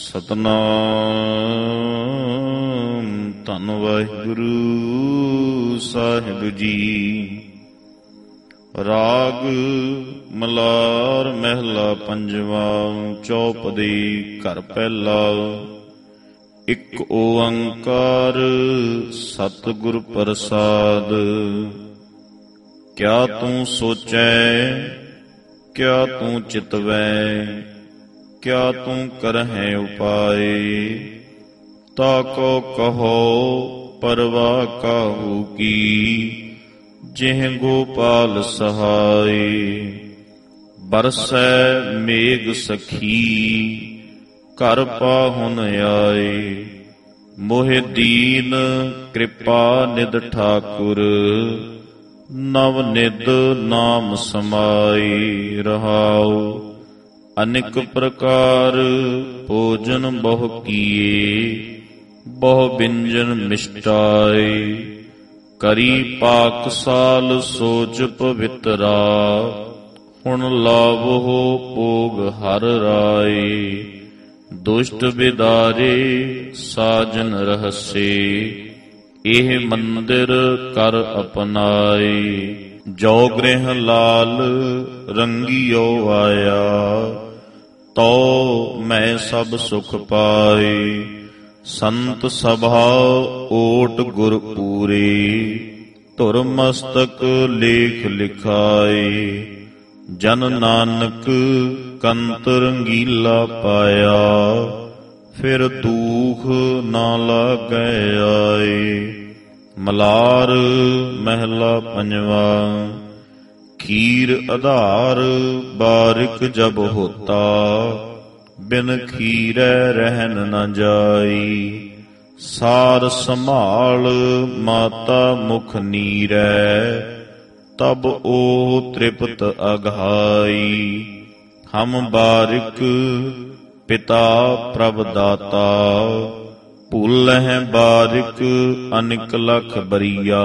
ਸਤਨਾਮ ਧੰਨ ਵਾਹਿਗੁਰੂ ਸਾਹਿਬ ਜੀ। ਰਾਗ ਮਲਾਰ ਮਹਿਲਾ ਪੰਜਵਾ। ਚੌਪਦੀ ਘਰ ਪਹਿਲਾ। ਇਕ ਓੰਕਾਰ ਸਤਿਗੁਰ ਪ੍ਰਸਾਦ। ਕਿਆ ਤੂੰ ਸੋਚੈ ਕਿਆ ਤੂੰ ਚਿਤਵੈ, ਕਿਆ ਤੂੰ ਕਰਹਿ ਉਪਾਏ। ਤਾ ਕੋ ਕਹੋ ਪਰਵਾਹ ਕਾਹੂ ਕੀ, ਜਿਹ ਗੋਪਾਲ ਸਹਾਏ। ਬਰਸੈ ਮੇਘ ਸਖੀ ਘਰ ਪਾਹੁਨ ਆਏ। ਮੋਹਿ ਦੀਨ ਕਿਰਪਾ ਨਿਧ ਠਾਕੁਰ, ਨਵ ਨਿਧ ਨਾਮ ਸਮਾਈ। ਰਹਾਉ ਅਨੇਕ ਪ੍ਰਕਾਰ ਭੋਜਨ ਬਹੁ ਕੀਏ, ਬਹੁ ਬਿੰਜਨ ਮਿਸ਼ਟਾਏ। ਕਰੀ ਪਾਕਸਾਲ ਸੋਚ ਪਵਿੱਤਰਾ, ਹੁਣ ਲਾਵੋ ਭੋਗ ਹਰ ਰਾਏ। ਦੁਸ਼ਟ ਬਿਦਾਰੇ ਸਾਜਨ ਰਹਸੇ, ਇਹ ਮੰਦਿਰ ਕਰ ਅਪਨਾਏ। ਜੋ ਗ੍ਰਹਿ ਲਾਲ ਰੰਗਿਓ ਆਇਆ, ਤੋ ਮੈਂ ਸਭ ਸੁਖ ਪਾਏ। ਸੰਤ ਸਭਾ ਓਟ ਗੁਰ ਪੂਰੇ, ਧੁਰ ਮਸਤਕ ਲੇਖ ਲਿਖਾਏ। ਜਨ ਨਾਨਕ ਕੰਤ ਰੰਗੀਲਾ ਪਾਇਆ, ਫਿਰ ਦੂਖ ਨਾ ਲਾਗੈ ਆਏ। ਮਲਾਰ ਮਹਿਲਾ ਪੰਜਵਾ। ਖੀਰ ਆਧਾਰ ਬਾਰਿਕ ਜਬ ਹੋਤਾ, ਬਿਨ ਖੀਰੈ ਰਹਿਨ ਨ ਜਾਈ। ਸਾਰ ਸੰਭਾਲ ਮਾਤਾ ਮੁਖ ਨੀਰੈ, ਤਬ ਉਹ ਤ੍ਰਿਪਤ ਅਘਾਈ। ਹਮ ਬਾਰਿਕ ਪਿਤਾ ਪ੍ਰਭ ਦਾਤਾ, ਭੁੱਲਹਿ ਬਾਰਿਕ ਅਨਿਕ ਲਖ ਬਰੀਆ।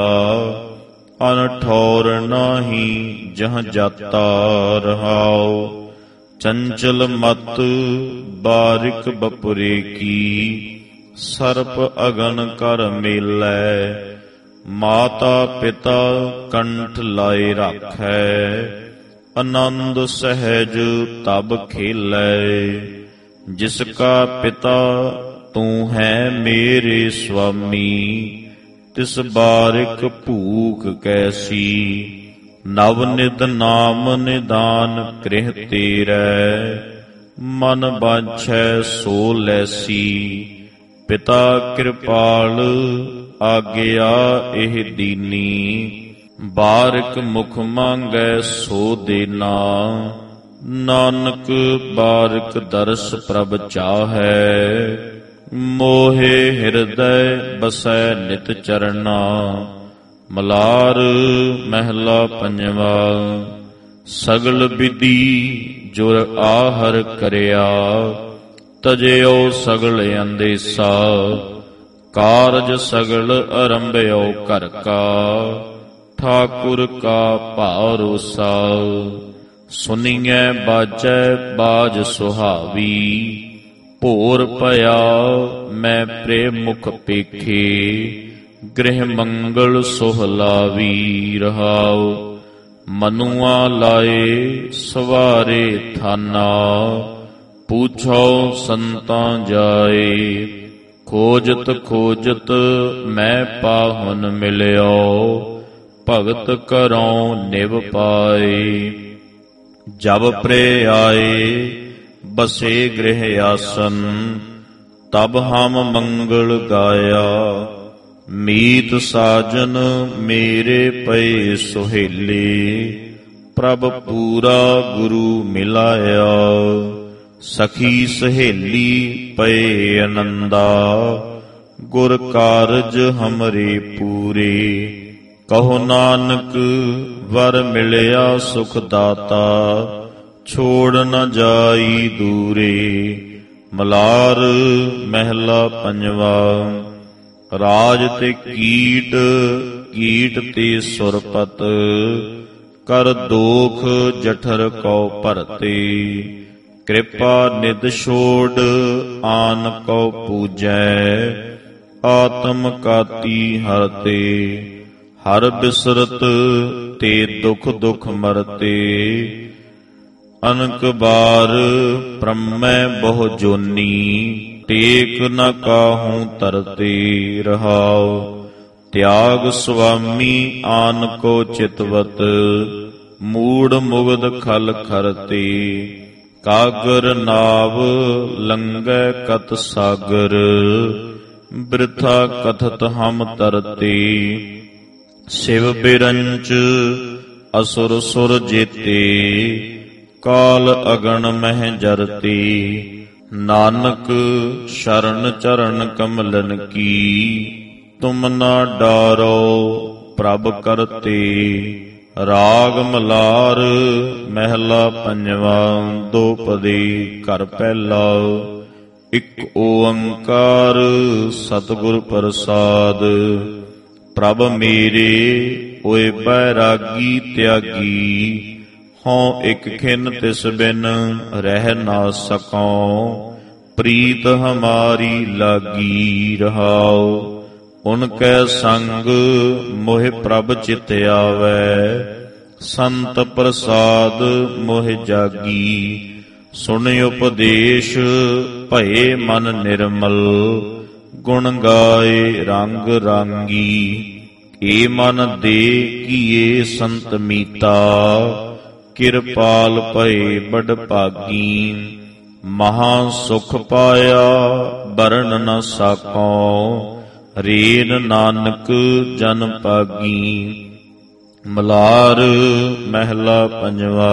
ਅਨਠੌਰ ਨਾਹੀ ਜਹ ਜਾਤਾ। ਰਹਾਉ ਚੰਚਲ ਮਤ ਬਾਰਿਕ ਬਪੁਰੇ ਕੀ, ਸਰਪ ਅਗਨ ਕਰ ਮੇਲੈ। ਮਾਤਾ ਪਿਤਾ ਕੰਠ ਲਾਏ ਰਾਖੈ, ਆਨੰਦ ਸਹਿਜ ਤਬ ਖੇਲੈ। ਜਿਸ ਕਾ ਪਿਤਾ ਤੂੰ ਹੈ ਮੇਰੇ ਸੁਆਮੀ, ਤਿਸ ਬਾਰਿਕ ਭੂਖ ਕੈਸੀ। ਨਵ ਨਿਧ ਨਾਮ ਨਿਦਾਨ ਗ੍ਰਹਿ ਤੇਰੈ, ਮਨ ਬਾਛੈ ਸੋ ਲੈਸੀ। ਪਿਤਾ ਕਿਰਪਾਲ ਆਗਿਆ ਇਹ ਦੀਨੀ, ਬਾਰਿਕ ਮੁਖ ਮੰਗੈ ਸੋ ਦੇਨਾ। ਨਾਨਕ ਬਾਰਿਕ ਦਰਸ ਪ੍ਰਭ ਚਾਹੈ, ਮੋਹਿ ਹਿਰਦੈ ਬਸੈ ਨਿਤ ਚਰਨਾ। ਮਲਾਰ ਮਹਿਲਾ ਪੰਜਵਾ। ਸਗਲ ਵਿਧੀ ਜੁਰ ਆਹਰ ਕਰਿਆ, ਤਜਿਓ ਸਗਲ ਅੰਦੇਸਾ। ਕਾਰਜ ਸਗਲ ਅਰੰਭਿਓ ਘਰ ਕਾ, ਠਾਕੁਰ ਕਾ ਭਾਰੋਸਾ। ਸੁਣੀਐ ਬਾਜੈ ਬਾਜ ਸੁਹਾਵੀ, ਭੋਰ ਭਇਆ ਮੈਂ ਪ੍ਰੇਮ ਮੁਖ ਪੇਖੇ। ਗ੍ਰਹਿ ਮੰਗਲ ਸੁਹਲਾਵੀ। ਰਹਾਉ ਮਨੁਆ ਲਾਏ ਸਵਾਰੇ ਥਾਨਾ, ਪੂਛੋ ਸੰਤਾਂ ਜਾਏ। ਖੋਜਤ ਖੋਜਤ ਮੈਂ ਪਾਹੁਨ ਮਿਲਿਓ, ਭਗਤ ਕਰਉ ਨਿਵ ਪਾਏ। ਜਬ ਪ੍ਰੇ ਆਏ ਬਸੇ ਗ੍ਰਹਿ ਆਸਨ, ਤਬ ਹਮ ਮੰਗਲ ਗਾਇਆ। ਮੀਤ ਸਾਜਨ ਮੇਰੇ ਪਏ ਸੁਹੇਲੇ, ਪ੍ਰਭ ਪੂਰਾ ਗੁਰੂ ਮਿਲਾਇਆ। ਸਖੀ ਸਹੇਲੀ ਪਏ ਅਨੰਦਾ, ਗੁਰ ਕਾਰਜ ਹਮਰੇ ਪੂਰੇ। ਕਹੋ ਨਾਨਕ ਵਰ ਮਿਲਿਆ ਸੁਖ ਦਾਤਾ, ਛੋੜ ਨ ਜਾਈ ਦੂਰੇ। ਮਲਾਰ ਮਹਿਲਾ ਪੰਜਵਾ। ਰਾਜ ਤੇ ਕੀਟ, ਕੀਟ ਤੇ ਸੁਰਪਤ, ਕਰ ਦੋਖ ਜਠਰ ਕਉ ਭਰਤੇ। ਕਿਰਪਾ ਨਿਦ ਛੋੜ ਆਨ ਕਉ ਪੂਜੈ, ਆਤਮ ਕਾਤੀ ਹਰਤੇ। ਹਰ ਬਿਸਰਤ ਤੇ ਦੁਖ ਦੁਖ ਮਰਤੇ, ਅਨਕ ਬਾਰ ਬ੍ਰਹਮੈ ਬਹੁ ਜੋਨੀ। ਟੇਕ ਨ ਕਾਹੂੰ ਤਰਤੇ ਰਹਾਉ, ਤਿਆਗ ਸੁਆਮੀ ਆਨ ਕੋ ਚਿਤਵਤ। ਮੂੜ ਮੁਗਧ ਖਲ ਖਰਤੇ, ਕਾਗਰ ਨਾਵ ਲੰਘੈ ਕਤ ਸਾਗਰ। ਬਿਰਥਾ ਕਥਤ ਹਮ ਤਰਤੇ, ਸਿਵ ਬਿਰੰਚ ਅਸੁਰ ਸੁਰ ਜੇਤੇ। ਕਾਲ ਅਗਣ ਮਹਿ ਜਰਤੇ, ਨਾਨਕ ਸ਼ਰਨ ਚਰਨ ਕਮਲਨ ਕੀ। ਤੁਮ ਨਾ ਡਾਰੋ ਪ੍ਰਭ ਕਰਤੇ, ਰਾਗ ਮਲਾਰ ਮਹਿਲਾ ਪੰਜਵਾ। ਦੋਪਦੀ ਘਰ ਪਹਿਲਾ, ਇਕ ਓੰਕਾਰ ਸਤਿਗੁਰ ਪ੍ਰਸਾਦ। ਪ੍ਰਭ ਮੇਰੇ ਓਏ ਬੈਰਾਗੀ ਤਿਆਗੀ, ਹਉ ਇਕ ਖਿਨ ਤਿਸ ਬਿਨ ਰਹਿ ਨਾ ਸਕਉ। ਪ੍ਰੀਤ ਹਮਾਰੀ ਲਾਗੀ ਰਹਾਉ, ਉਨ ਕੈ ਸੰਗ ਮੋਹਿ ਪ੍ਰਭ ਚਿਤ ਆਵੈ। ਸੰਤ ਪ੍ਰਸਾਦ ਮੋਹਿ ਜਾਗੀ, ਸੁਣ ਉਪਦੇਸ਼ ਭਏ ਮਨ ਨਿਰਮਲ। ਗੁਣ ਗਾਏ ਰੰਗ ਰਾਂਗੀ, ਏ ਮਨ ਦੇ ਕੀਏ ਸੰਤ ਮੀਤਾ। ਕਿਰਪਾਲ ਭਏ ਬੜ ਭਾਗੀ, ਮਹਾ ਸੁਖ ਪਾਇਆ ਬਰਨ ਨ ਸਾਕਉ। ਰੇਨ ਨਾਨਕ ਜਨ ਪਾਗੀ, ਮਲਾਰ ਮਹਿਲਾ ਪੰਜਵਾ।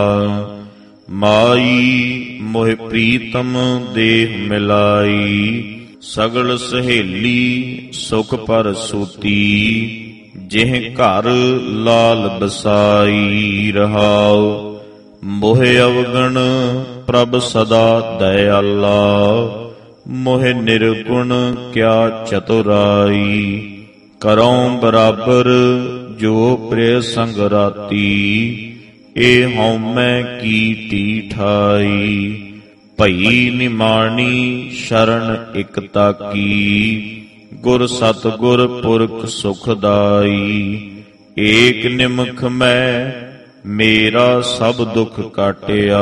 ਮਾਈ ਮੋਹਿ ਪ੍ਰੀਤਮ ਦੇਹ ਮਿਲਾਈ, ਸਗਲ ਸਹੇਲੀ ਸੁਖ ਪਰ ਸੂਤੀ। ਜਿਹ ਘਰ ਲਾਲ ਬਸਾਈ ਰਹਾਉ, ਮੋਹਿ ਅਵਗਣ ਪ੍ਰਭ ਸਦਾ ਦਇਆਲਾ। ਮੋਹਿ ਨਿਰਗੁਣ ਕਿਆ ਚਤੁਰਾਈ, ਕਰਉ ਬਰਾਬਰ ਜੋ ਪ੍ਰਿਯ ਸੰਗ ਰਾਤੀ। ਏ ਹਉਮੈ ਕੀ ਢੀਠਾਈ, ਭਈ ਨਿਮਾਣੀ ਸ਼ਰਨ ਇਕ ਤਾਕੀ। ਗੁਰ ਸਤਿਗੁਰ ਪੁਰਖ ਸੁਖਦਾਈ, ਏਕ ਨਿਮਖ ਮੈਂ ਮੇਰਾ ਸਭ ਦੁਖ ਕਾਟਿਆ।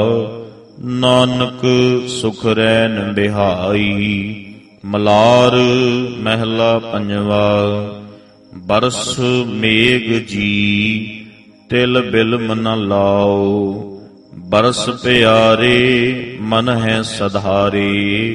ਨਾਨਕ ਸੁਖ ਰੈਨ ਬਿਹਾਈ, ਮਲਾਰ ਮਹਿਲਾ ਪੰਜਵਾ। ਬਰਸ ਮੇਘ ਜੀ ਤਿਲ ਬਿਲਮ ਨ ਲਾਓ, ਬਰਸ ਪਿਆਰੇ ਮਨ ਹੈ ਸਧਾਰੇ।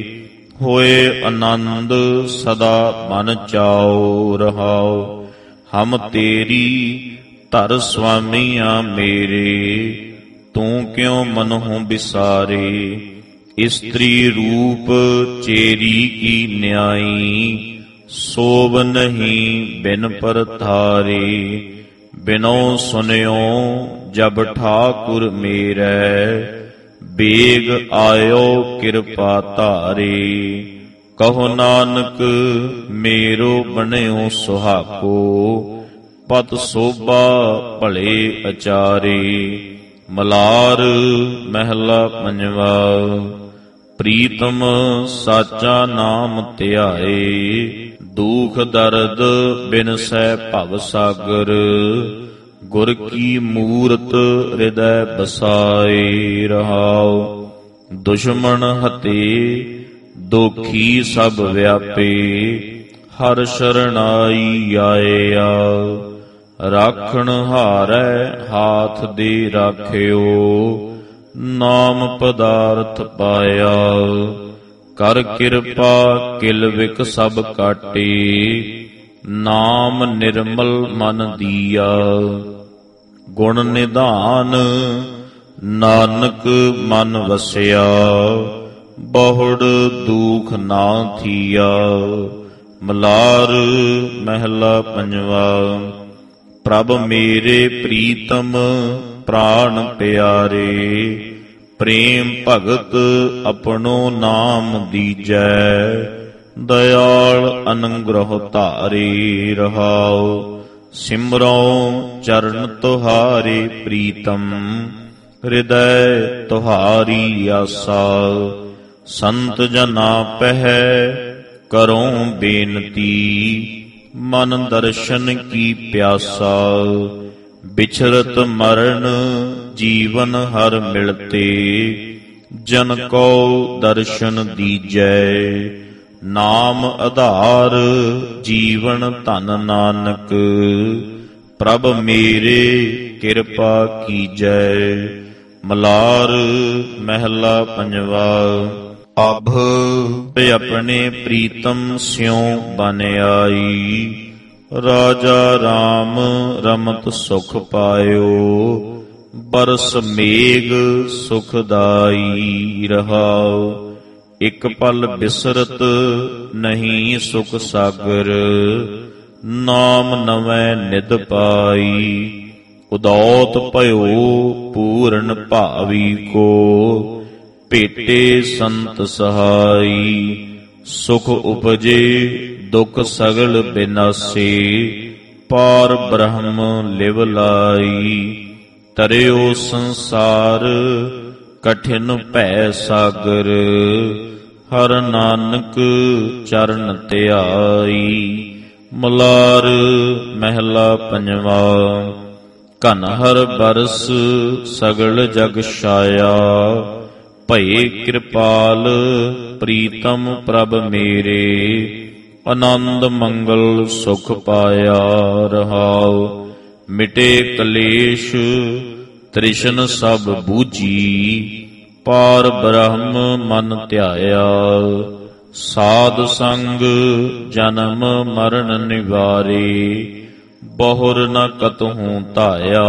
ਹੋਏ ਆਨੰਦ ਸਦਾ ਮਨ ਚਾਉ ਰਹਾਉ, ਹਮ ਤੇਰੀ ਧਰ ਸੁਆਮੀਆਂ ਮੇਰੇ। ਤੂੰ ਕਿਉ ਮਨਹੁ ਬਿਸਾਰੇ, ਇਸਤਰੀ ਰੂਪ ਚੇਰੀ ਕੀ ਨਿਆਈ। ਸੋਭ ਨਹੀਂ ਬਿਨ ਪਰਥਾਰੇ, ਬਿਨੋ ਸੁਨਿਓ ਜਬ ਠਾਕੁਰ ਮੇਰੇ। ਬੇਗ ਆਇਓ ਕਿਰਪਾ ਧਾਰੇ, ਕਹੋ ਨਾਨਕ ਮੇਰੋ ਬਣਿਓ ਸੁਹਾਕੋ। ਪਤ ਸੋਭਾ ਭਲੇ ਅਚਾਰੇ, ਮਲਾਰ ਮਹਿਲਾ ਪੰਜਵਾ। ਪ੍ਰੀਤਮ ਸਾਚਾ ਨਾਮ ਧਿਆਏ, ਦੁਖ ਦਰਦ ਬਿਨਸੈ ਭਵ ਸਾਗਰ। ਗੁਰ ਕੀ ਮੂਰਤ ਹਿਰਦੈ ਬਸਾਏ ਰਹਾਉ, ਦੁਸ਼ਮਣ ਹਤੇ ਦੋਖੀ ਸਭ ਵਿਆਪੇ। ਹਰ ਸ਼ਰਣਾਈ ਆਇਆ, ਰਾਖਣ ਹਾਰੈ ਹਾਥ ਦੇ ਰਾਖਿਓ। ਨਾਮ ਪਦਾਰਥ ਪਾਇਆ, ਕਰ ਕਿਰਪਾ ਕਿਲ ਵਿਕ ਸਭ ਕਾਟੇ। ਨਾਮ ਨਿਰਮਲ ਮਨ ਦੀਆ, ਗੁਣ ਨਿਧਾਨ ਨਾਨਕ ਮਨ ਵਸਿਆ। ਬਹੁੜ ਦੁਖ ਨਾ ਥੀਆ, ਮਲਾਰ ਮਹਿਲਾ ਪੰਜਵਾ। ਪ੍ਰਭ ਮੇਰੇ ਪ੍ਰੀਤਮ ਪ੍ਰਾਣ ਪਿਆਰੇ, ਪ੍ਰੇਮ ਭਗਤ ਆਪਣੋ ਨਾਮ ਦੀਜੈ। ਦਇਆਲ ਅਨੰਗ੍ਰਹ ਧਾਰੇ ਰਹਾਉ, ਸਿਮਰਉ ਚਰਨ ਤੁਹਾਰੇ ਪ੍ਰੀਤਮ। ਹਿਰਦੈ ਤੁਹਾਰੀ ਆਸਾ। ਸੰਤ ਜਨਾ ਪਹਿ ਕਰੋ ਬੇਨਤੀ, ਮਨ ਦਰਸ਼ਨ ਕੀ ਪਿਆਸਾ। ਬਿਛਰਤ ਮਰਨ ਜੀਵਨ ਹਰ ਮਿਲਤੇ, ਜਨ ਕੋ ਦਰਸ਼ਨ ਦੀਜੈ। ਨਾਮ ਆਧਾਰ ਜੀਵਨ ਧਨ ਨਾਨਕ, ਪ੍ਰਭ ਮੇਰੇ ਕਿਰਪਾ ਕੀਜੈ। ਮਲਾਰ ਮਹਿਲਾ ਪੰਜਵਾ। ਅਭ ਆਪਣੇ ਪ੍ਰੀਤਮ ਸਿਉ ਬਨ ਆਈ, ਰਾਜਾ ਰਾਮ ਰਮਤ ਸੁਖ ਪਾਇਓ। ਬਰਸ ਮੇਘ ਸੁਖਦਾਈ ਰਹਾਉ, ਇਕ ਪਲ ਬਿਸਰਤ ਨਹੀਂ ਸੁਖ ਸਾਗਰ। ਨਾਮ ਨਵੈ ਨਿਧ ਪਾਈ, ਉਦੌਤ ਭਇਓ ਪੂਰਨ ਭਾਵੀ ਕੋ। ਭੇਟੇ ਸੰਤ ਸਹਾਈ, ਸੁਖ ਉਪਜੇ ਦੁਖ ਸਗਲ ਬਿਨਾਸੇ। ਪਾਰ ਬ੍ਰਹਮ ਲਿਵ ਲਾਈ, ਤਰਿਓ ਸੰਸਾਰ ਕਠਿਨ ਭੈ ਸਾਗਰ। ਹਰ ਨਾਨਕ ਚਰਨ ਧਿਆਈ। ਮਲਾਰ ਮਹਿਲਾ ਪੰਜਵਾ। ਘਨ ਹਰ ਬਰਸ ਸਗਲ ਜਗ ਛਾਇਆ, ਭਏ ਕਿਰਪਾਲ ਪ੍ਰੀਤਮ ਪ੍ਰਭ ਮੇਰੇ। ਆਨੰਦ ਮੰਗਲ ਸੁਖ ਪਾਇਆ ਰਹਾਉ, ਮਿਟੇ ਕਲੇਸ਼ ਤ੍ਰਿਸ਼ਨ ਸਭ ਬੂਝੀ। ਪਾਰ ਬ੍ਰਹਮ ਮਨ ਧਿਆਇਆ, ਸਾਧ ਸੰਗ ਜਨਮ ਮਰਨ ਨਿਵਾਰੇ। ਬਹੁਰ ਨ ਕਤਹੂ ਧਾਇਆ,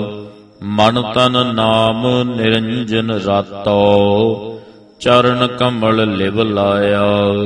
ਮਨ ਤਨ ਨਾਮ ਨਿਰੰਜਨ ਰਾਤੋ। ਚਰਨ ਕਮਲ ਲਿਵ ਲਾਇਆ,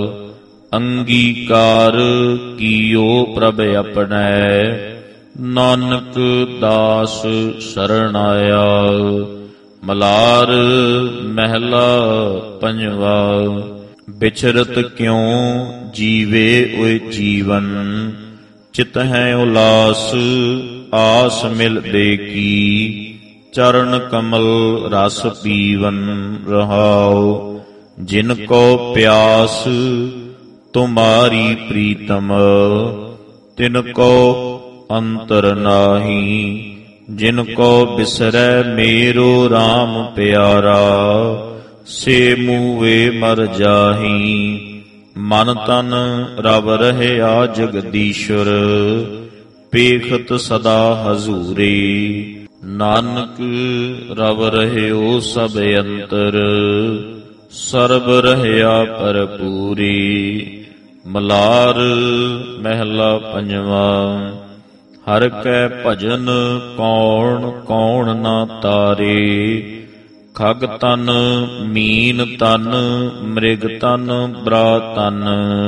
ਅੰਗੀਕਾਰ ਕੀਓ ਪ੍ਰਭ ਆਪਣੈ। ਨਾਨਕ ਦਾਸ ਸ਼ਰਨ ਆਇਆ। ਮਲਾਰ ਮਹਿਲਾ ਪੰਜਵਾ। ਬਿਛਰਤ ਕਿਉ ਜੀਵੇ ਓਏ ਜੀਵਨ, ਚਿਤ ਹੈ ਉਲਾਸ ਆਸ ਮਿਲਦੇ ਕੀ। ਚਰਨ ਕਮਲ ਰਸ ਪੀਵਨ ਰਹਾਉ, ਜਿਨ ਕੋ ਪਿਆਸ ਤੁਮਾਰੀ ਪ੍ਰੀਤਮ। ਤਿਨ ਕੋ ਅੰਤਰ ਨਾਹੀ, ਜਿਨ ਕੋ ਬਿਸਰੈ ਮੇਰੋ RAM ਪਿਆਰਾ। ਸੇ ਮੂਵੇ ਮਰ ਜਾਹੀ, ਮਨ ਤਨ ਰਵ ਰਹਿਆ ਜਗਦੀਸ਼ਵਰ। ਪੇਖਤ ਸਦਾ ਹਜ਼ੂਰੇ, ਨਾਨਕ ਰਵ ਰਹਿਓ ਸਭ ਅੰਤਰ। ਸਰਬ ਰਹਿਆ ਭਰਪੂਰੀ। ਮਲਾਰ ਮਹਿਲਾ ਪੰਜਵਾ। ਹਰ ਕੈ ਭਜਨ ਕੌਣ ਕੌਣ ਨਾ ਤਾਰੇ। ਖਗ ਤਨ ਮੀਨ ਤਨ ਮ੍ਰਿਗ ਤਨ ਬਰਾ ਤਨ।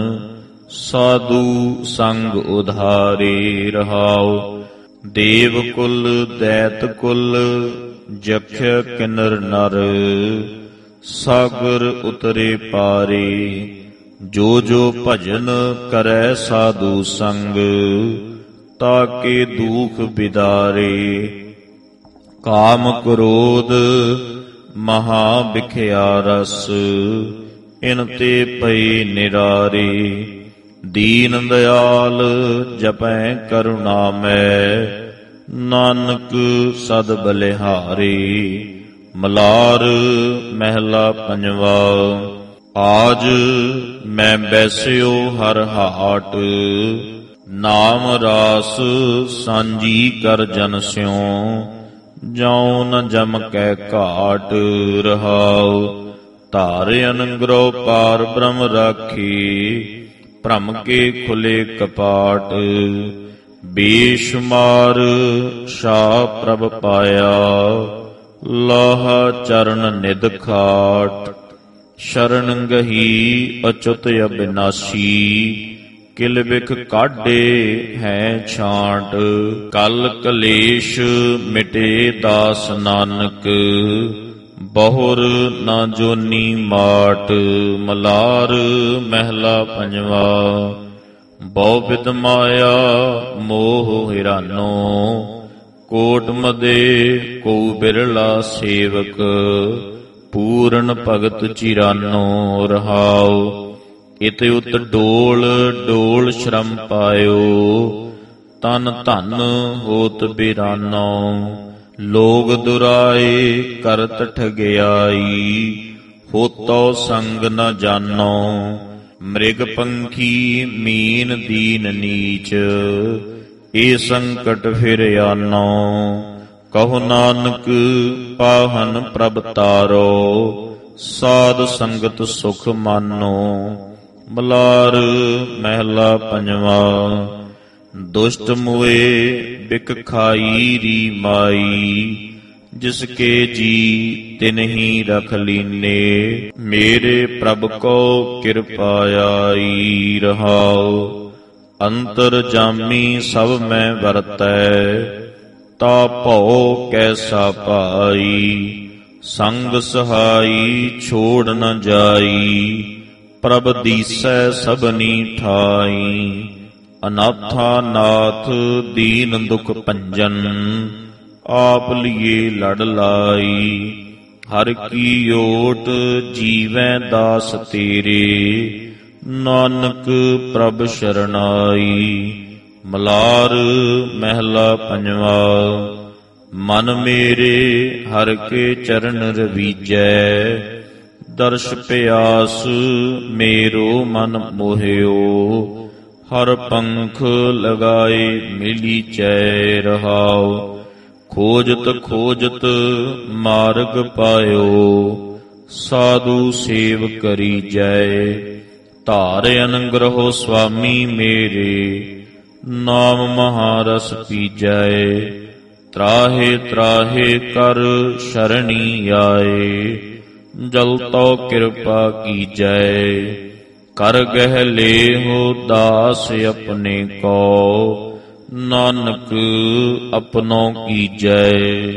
ਸਾਧੂ ਸੰਗ ਉਧਾਰੇ ਰਹਾਉ, ਦੇਵ ਕੁਲ ਦੈਤ ਕੁਲ ਜਖ ਕਿਨਰ ਨਰ। ਸਾਗਰ ਉਤਰੇ ਪਾਰੇ, ਜੋ ਜੋ ਭਜਨ ਕਰੈ ਸਾਧੂ ਸੰਗ। ਤਾਕੇ ਦੁਖ ਬਿਦਾਰੇ, ਕਾਮ ਕ੍ਰੋਧ ਮਹਾ ਬਿਖਿਆ ਰਸ। ਇਨ ਤੇ ਪਈ ਨਿਰਾਰੇ, ਦੀਨ ਦਿਆਲ ਜਪੈ ਕਰੁਣਾ ਮੈਂ। ਨਾਨਕ ਸਦ ਬਲਿਹਾਰੇ। ਮਲਾਰ ਮਹਿਲਾ ਪੰਜਵਾ। ਆਜ ਮੈਂ ਬੈਸਿਓ ਹਰ ਹਾਟ, ਨਾਮ ਰਾਸ ਸਾਂਝੀ ਕਰ ਜਨ ਸਿਉ। ਜਾਉ ਨ ਜਮ ਕੈ ਘਾਟ ਰਹਾਉ, ਧਾਰ ਅਨੰਗਰੋ ਪਾਰ ਬ੍ਰਹਮ ਰਾਖੀ। ਭ੍ਰਮ ਕੇ ਖੁਲੇ ਕਪਾਟ, ਬੇਸ਼ੁਮਾਰ ਸ਼ਾ ਪ੍ਰਭ ਪਾਇਆ। ਲਾਹਾ ਚਰਨ ਨਿਧ ਖਾਟ, ਸ਼ਰਨ ਗਹੀ ਅਚੁਤ ਅਬਿਨਾਸੀ। ਕਿਲ ਬਿਖ ਕਾਢੇ ਹੈ ਛਾਂਟ, ਕਲ ਕਲੇਸ਼ ਮਿਟੇ ਦਾਸ ਨਾਨਕ। ਬਹੁਰ ਨਾ ਜੋਨੀ ਮਾਟ। ਮਲਾਰ ਮਹਿਲਾ ਪੰਜਵਾ। ਬਹੁ ਬਿਦ ਮਾਇਆ ਮੋਹ ਹਿਰਾਨੋ, ਕੋਟ ਮਦੇ ਕੋ ਬਿਰਲਾ ਸੇਵਕ, ਪੂਰਨ ਭਗਤ ਚਿਰਾਨੋ ਰਹਾਉ। ਇਤ ਉਤ ਡੋਲ ਡੋਲ ਸ਼ਰਮ ਪਾਇਓ, ਤਨ ਧਨ ਹੋਤ ਬਿਰਾਨੋ। ਲੋਗ ਦੁਰਾਏ ਕਰਤ ਠਗਿਆਈ, ਹੋਤੋ ਸੰਗ ਨ ਜਾਨੋ। ਮ੍ਰਿਗ ਪੰਖੀ ਮੀਨ ਦੀਨ ਨੀਚ, ਏ ਸੰਕਟ ਫਿਰ ਆਨੋ। ਕਹੋ ਨਾਨਕ ਪਾਹਨ ਪ੍ਰਭ ਤਾਰੋ, ਸਾਧ ਸੰਗਤ ਸੁਖ ਮਾਨੋ। ਮਲਾਰ ਮਹਿਲਾ ਪੰਜਵਾ। ਦੁਸ਼ਟ ਮੁਏ ਬਿਕ ਖਾਈ ਰੀ ਮਾਈ, ਜਿਸਕੇ ਜੀ ਤਿਨਹੀ ਰਖ ਲੀਨੇ। ਮੇਰੇ ਪ੍ਰਭ ਕੋ ਕਿਰਪਾ ਆਈ ਰਹਾਉ, ਅੰਤਰ ਜਾਮੀ ਸਭ ਮੈਂ ਵਰਤੈ। ਤਾ ਭਉ ਕੈਸਾ ਭਾਈ, ਸੰਗ ਸਹਾਈ ਛੋੜ ਨ ਜਾਈ। ਪ੍ਰਭ ਦੀਸੈ ਸਭਨੀ ਠਾਈ, ਅਨਾਥਾ ਨਾਥ ਦੀਨ ਦੁਖ ਭੰਜਨ। ਆਪ ਲਿਏ ਲੜ ਲਾਈ, ਹਰ ਕੀ ਓਟ ਜੀਵੈ ਦਾਸ ਤੇਰੇ। ਨਾਨਕ ਪ੍ਰਭ ਸ਼ਰਨਾਈ। ਮਲਾਰ ਮਹਿਲਾ ਪੰਜਵਾ। ਮਨ ਮੇਰੇ ਹਰ ਕੇ ਚਰਨ ਰਵੀਜੈ, ਦਰਸ਼ ਪਿਆਸ ਮੇਰੋ ਮਨ ਮੋਹਿਓ। ਹਰ ਪੰਖ ਲਗਾਏ ਮਿਲੀ ਚੈ ਰਹਾਉ, ਖੋਜਤ ਖੋਜਤ ਮਾਰਗ ਪਾਇਓ। ਸਾਧੂ ਸੇਵ ਕਰੀ ਜੈ, ਧਾਰ ਅਨੰਗ੍ਰਹੋ ਸੁਆਮੀ ਮੇਰੇ। ਨਾਮ ਮਹਾਰਸ ਪੀਜੈ, ਤਰਾਹੇ ਤਰਾਹੇ ਕਰ ਸ਼ਰਣੀ ਆਏ। ਜਲ ਤੋ ਕਿਰਪਾ ਕੀਜੈ, ਕਰ ਗਹਿ ਲੇਹੁ ਦਾਸ ਆਪਣੇ ਕੋ। ਨਾਨਕ ਆਪਣੋ ਕੀਜੈ।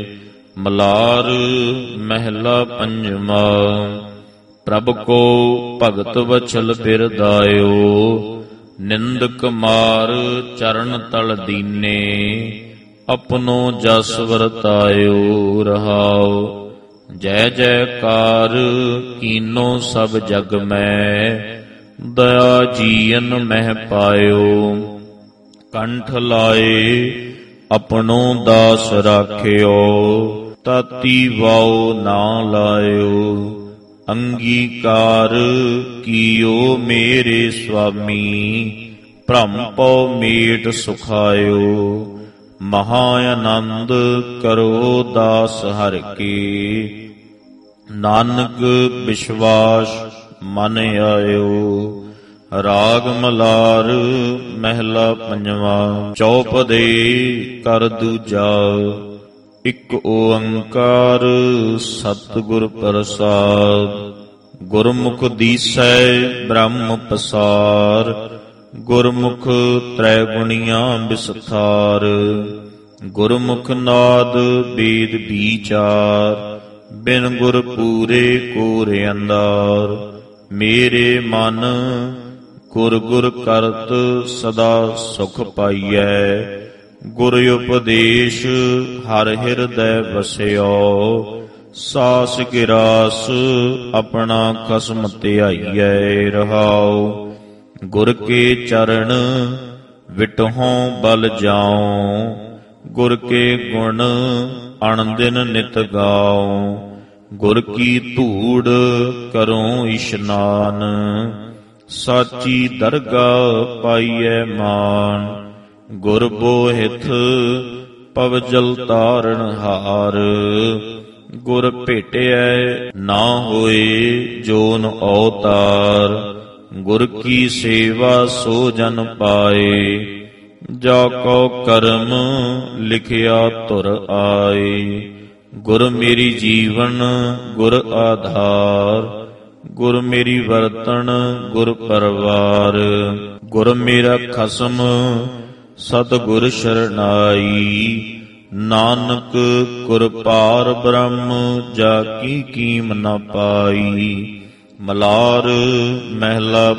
ਮਲਾਰ ਮਹਿਲਾ ਪੰਜਵਾ। ਪ੍ਰਭ ਕੋ ਭਗਤ ਵਛਲ ਬਿਰਦਾਇਓ, ਨਿੰਦਕ ਮਾਰ ਚਰਨ ਤਲ ਦੀਨੇ। ਆਪਣੋ ਜਸ ਵਰਤਾਇਓ ਰਹਾਉ, ਜੈ ਜੈਕਾਰ ਕੀਨੋ ਸਭ ਜਗ ਮੈਂ। ਦਇਆ ਜੀਅਨ ਮਹਿ ਪਾਇਓ, ਕੰਠ ਲਾਏ ਆਪਣੋ ਦਾਸ ਰਾਖਿਓ। ਤਾਤੀ ਵਾਉ ਨਾ ਲਾਇਓ, ਅੰਗੀਕਾਰ ਕੀਓ ਮੇਰੇ ਸੁਆਮੀ। ਭ੍ਰਮ ਪਉ ਮੇਟ ਸੁਖਾਇਓ, ਮਹਾ ਆਨੰਦ ਕਰੋ ਦਾਸ ਹਰਿ ਕੇ। ਨਾਨਕ ਵਿਸ਼ਵਾਸ ਮਨ ਆਇਓ। ਰਾਗ ਮਲਾਰ ਮਹਿਲਾ ਪੰਜਵਾ। ਚੌਪਦੇ ਕਰ ਦੂਜਾ, ਇਕ ਓੰਕਾਰ ਸਤਿਗੁਰ ਪ੍ਰਸਾਦ। ਗੁਰਮੁਖ ਦੀਸੈ ਬ੍ਰਹਮ ਪਸਾਰ, ਗੁਰਮੁਖ ਤ੍ਰੈ ਗੁਣੀਆਂ ਬਿਸਥਾਰ। ਗੁਰਮੁਖ ਨਾਦ ਬੇਦ ਬੀਚਾਰ, ਬਿਨ ਗੁਰ ਪੂਰੇ ਕੋਰ ਅੰਦਾਰ। ਮੇਰੇ ਮਨ ਗੁਰ ਗੁਰ ਕਰਤ ਸਦਾ ਸੁਖ ਪਾਈਐ। ਗੁਰ ਉਪਦੇਸ਼ ਹਰ ਹਿਰਦੈ ਵਸਿਓ। ਸਾਸ ਗਿਰਾਸ ਆਪਣਾ ਖਸਮ ਧਿਆਈਐ ਰਹਾਉ। ਗੁਰ ਕੇ ਚਰਨ ਵਿਟਹੋਂ ਬਲ ਜਾਉ, ਗੁਰ ਕੇ ਗੁਣ ਅਣਦਿਨ ਨਿਤ ਗਾਉ। ਗੁਰ ਕੀ ਧੂੜ ਕਰੋ ਇਸ਼ਨਾਨ, ਸਾਚੀ ਦਰਗਾਹ ਪਾਈਐ ਮਾਨ। ਗੁਰ ਬੋਹਿਥ ਪਵਜਲ ਤਾਰਨ ਹਾਰ, ਗੁਰ ਭੇਟਿਐ ਨਾ ਹੋਏ ਜੋਨ ਅਵਤਾਰ। ਗੁਰ ਕੀ ਸੇਵਾ ਸੋ ਜਨ ਪਾਏ, ਜਾ ਕੋ ਕਰਮ ਲਿਖਿਆ ਧੁਰ ਆਏ। ਗੁਰ ਮੇਰੀ ਜੀਵਨ ਗੁਰ ਆਧਾਰ, ਗੁਰ ਮੇਰੀ ਵਰਤਣ ਗੁਰ ਪਰਵਾਰ। ਗੁਰ ਮੇਰਾ ਖਸਮ ਸਤਿਗੁਰ ਸ਼ਰਨਾਈ, ਨਾਨਕ ਗੁਰ ਪਾਰ ਬ੍ਰਹਮ ਜਾ ਕੀ ਕੀਮ ਨ ਪਾਈ। ਮਲਾਰ ਮਹਿਲਾ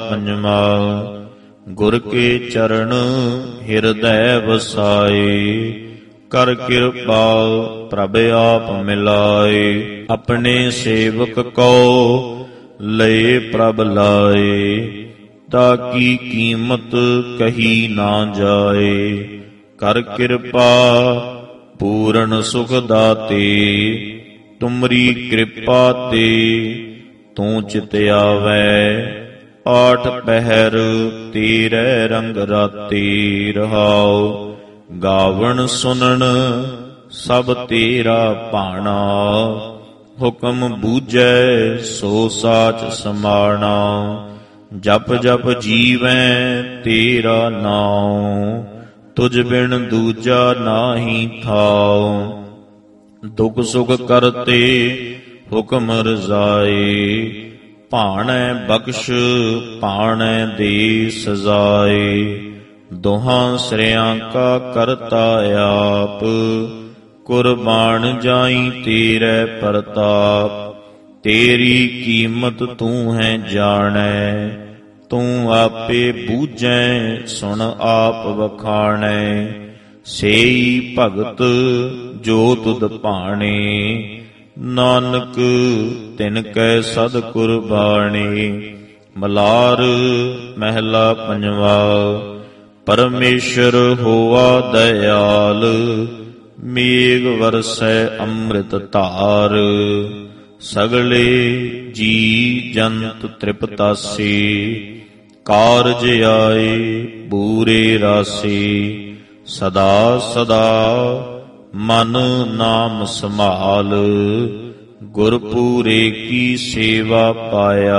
ਪੰਜਵਾ। ਗੁਰ ਕੇ ਚਰਨ ਹਿਰਦੈ ਵਸਾਏ, ਕਰ ਕਿਰਪਾ ਪ੍ਰਭ ਆਪ ਮਿਲਾਏ। ਆਪਣੇ ਸੇਵਕ ਕੋ ਲਏ ਪ੍ਰਭ ਲਾਏ, ਤਾਕੀ ਕੀਮਤ ਕਹੀ ਨਾ ਜਾਏ। ਕਰ ਕਿਰਪਾ ਪੂਰਨ ਸੁਖ ਦਾਤੇ, ਤੁਮਰੀ ਕਿਰਪਾ ਤੇ ਤੂੰ ਚਿਤ ਆਵੈ। ਆਠ ਪਹਿਰ ਤੇਰੇ ਰੰਗ ਰਾਤੇ ਰਹਾਉ, ਗਾਵਣ ਸੁਨਣ ਸਭ ਤੇਰਾ ਭਾਣਾ। ਹੁਕਮ ਬੂਝੈ ਸੋ ਸਾਚ ਸਮਾਣਾ, ਜਪ ਜਪ ਜੀਵੈ ਤੇਰਾ ਨਾਉ। ਤੁਝ ਬਿਨ ਦੂਜਾ ਨਾਹੀ ਥਾਉ, ਦੁਖ ਸੁਖ ਕਰਤੇ ਹੁਕਮ ਰਜ਼ਾਏ। ਭਾਣੈ ਬਖਸ਼ ਭਾਣੈ ਦੇ ਸਜ਼ਾਏ, ਦੋਹਾਂ ਸਿਰਿਆਂ ਕਾ ਕਰਤਾ ਆਪ। ਕੁਰਬਾਨ ਜਾਈ ਤੇਰੇ ਪ੍ਰਤਾਪ, ਤੇਰੀ ਕੀਮਤ ਤੂੰ ਹੈ ਜਾਣੈ। ਤੂੰ ਆਪੇ ਬੂਝੈ ਸੁਣ ਆਪ ਵਖਾਣੈ, ਸੇਈ ਭਗਤ ਜੋ ਤੁਧ ਭਾਣੇ। ਨਾਨਕ ਤਿਨ ਕੈ ਸਦ ਕੁਰਬਾਣੀ। ਮਲਾਰ ਮਹਿਲਾ ਪੰਜਵਾ। ਪਰਮੇਸ਼ਰ ਹੋਆ ਦਇਆਲ, ਮੇਘ ਵਰਸੈ ਅੰਮ੍ਰਿਤ ਧਾਰ। ਸਗਲੇ ਜੀ ਜੰਤ ਤ੍ਰਿਪਤਾਸੇ, ਕਾਰਜ ਆਏ ਬੂਰੇ ਰਾਸੇ। ਸਦਾ ਸਦਾ ਮਨ ਨਾਮ ਸੰਭਾਲ, ਗੁਰਪੂਰੇ ਕੀ ਸੇਵਾ ਪਾਇਆ।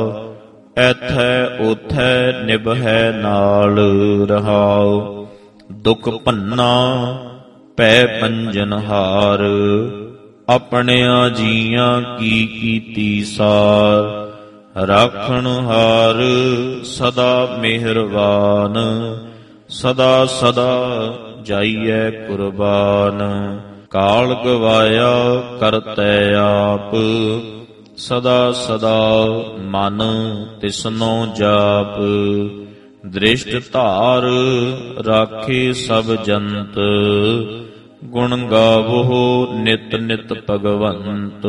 ਐਥੈ ਓਥੈ ਨਿਭੈ ਨਾਲ ਰਹਾਉ, ਦੁਖ ਭੰਨਾ ਪੈ ਪੰਜਨਹਾਰ। ਆਪਣਿਆਂ ਜੀਆਂ ਕੀ ਕੀਤੀ ਸਾਰ, ਰਾਖਣ ਹਾਰ ਸਦਾ ਮਿਹਰਬਾਨ। ਸਦਾ ਸਦਾ ਜਾਈਐ ਕੁਰਬਾਨ, ਕਾਲ ਗਵਾਇਆ ਕਰਤੈ ਆਪ। ਸਦਾ ਸਦਾ ਮਨ ਤਿਸਨੋ ਜਾਪ, ਦ੍ਰਿਸ਼ਟ ਧਾਰ ਰਾਖੇ ਸਭ ਜੰਤ। ਗੁਣ ਗਾਵੋ ਨਿਤ ਨਿਤ ਭਗਵੰਤ,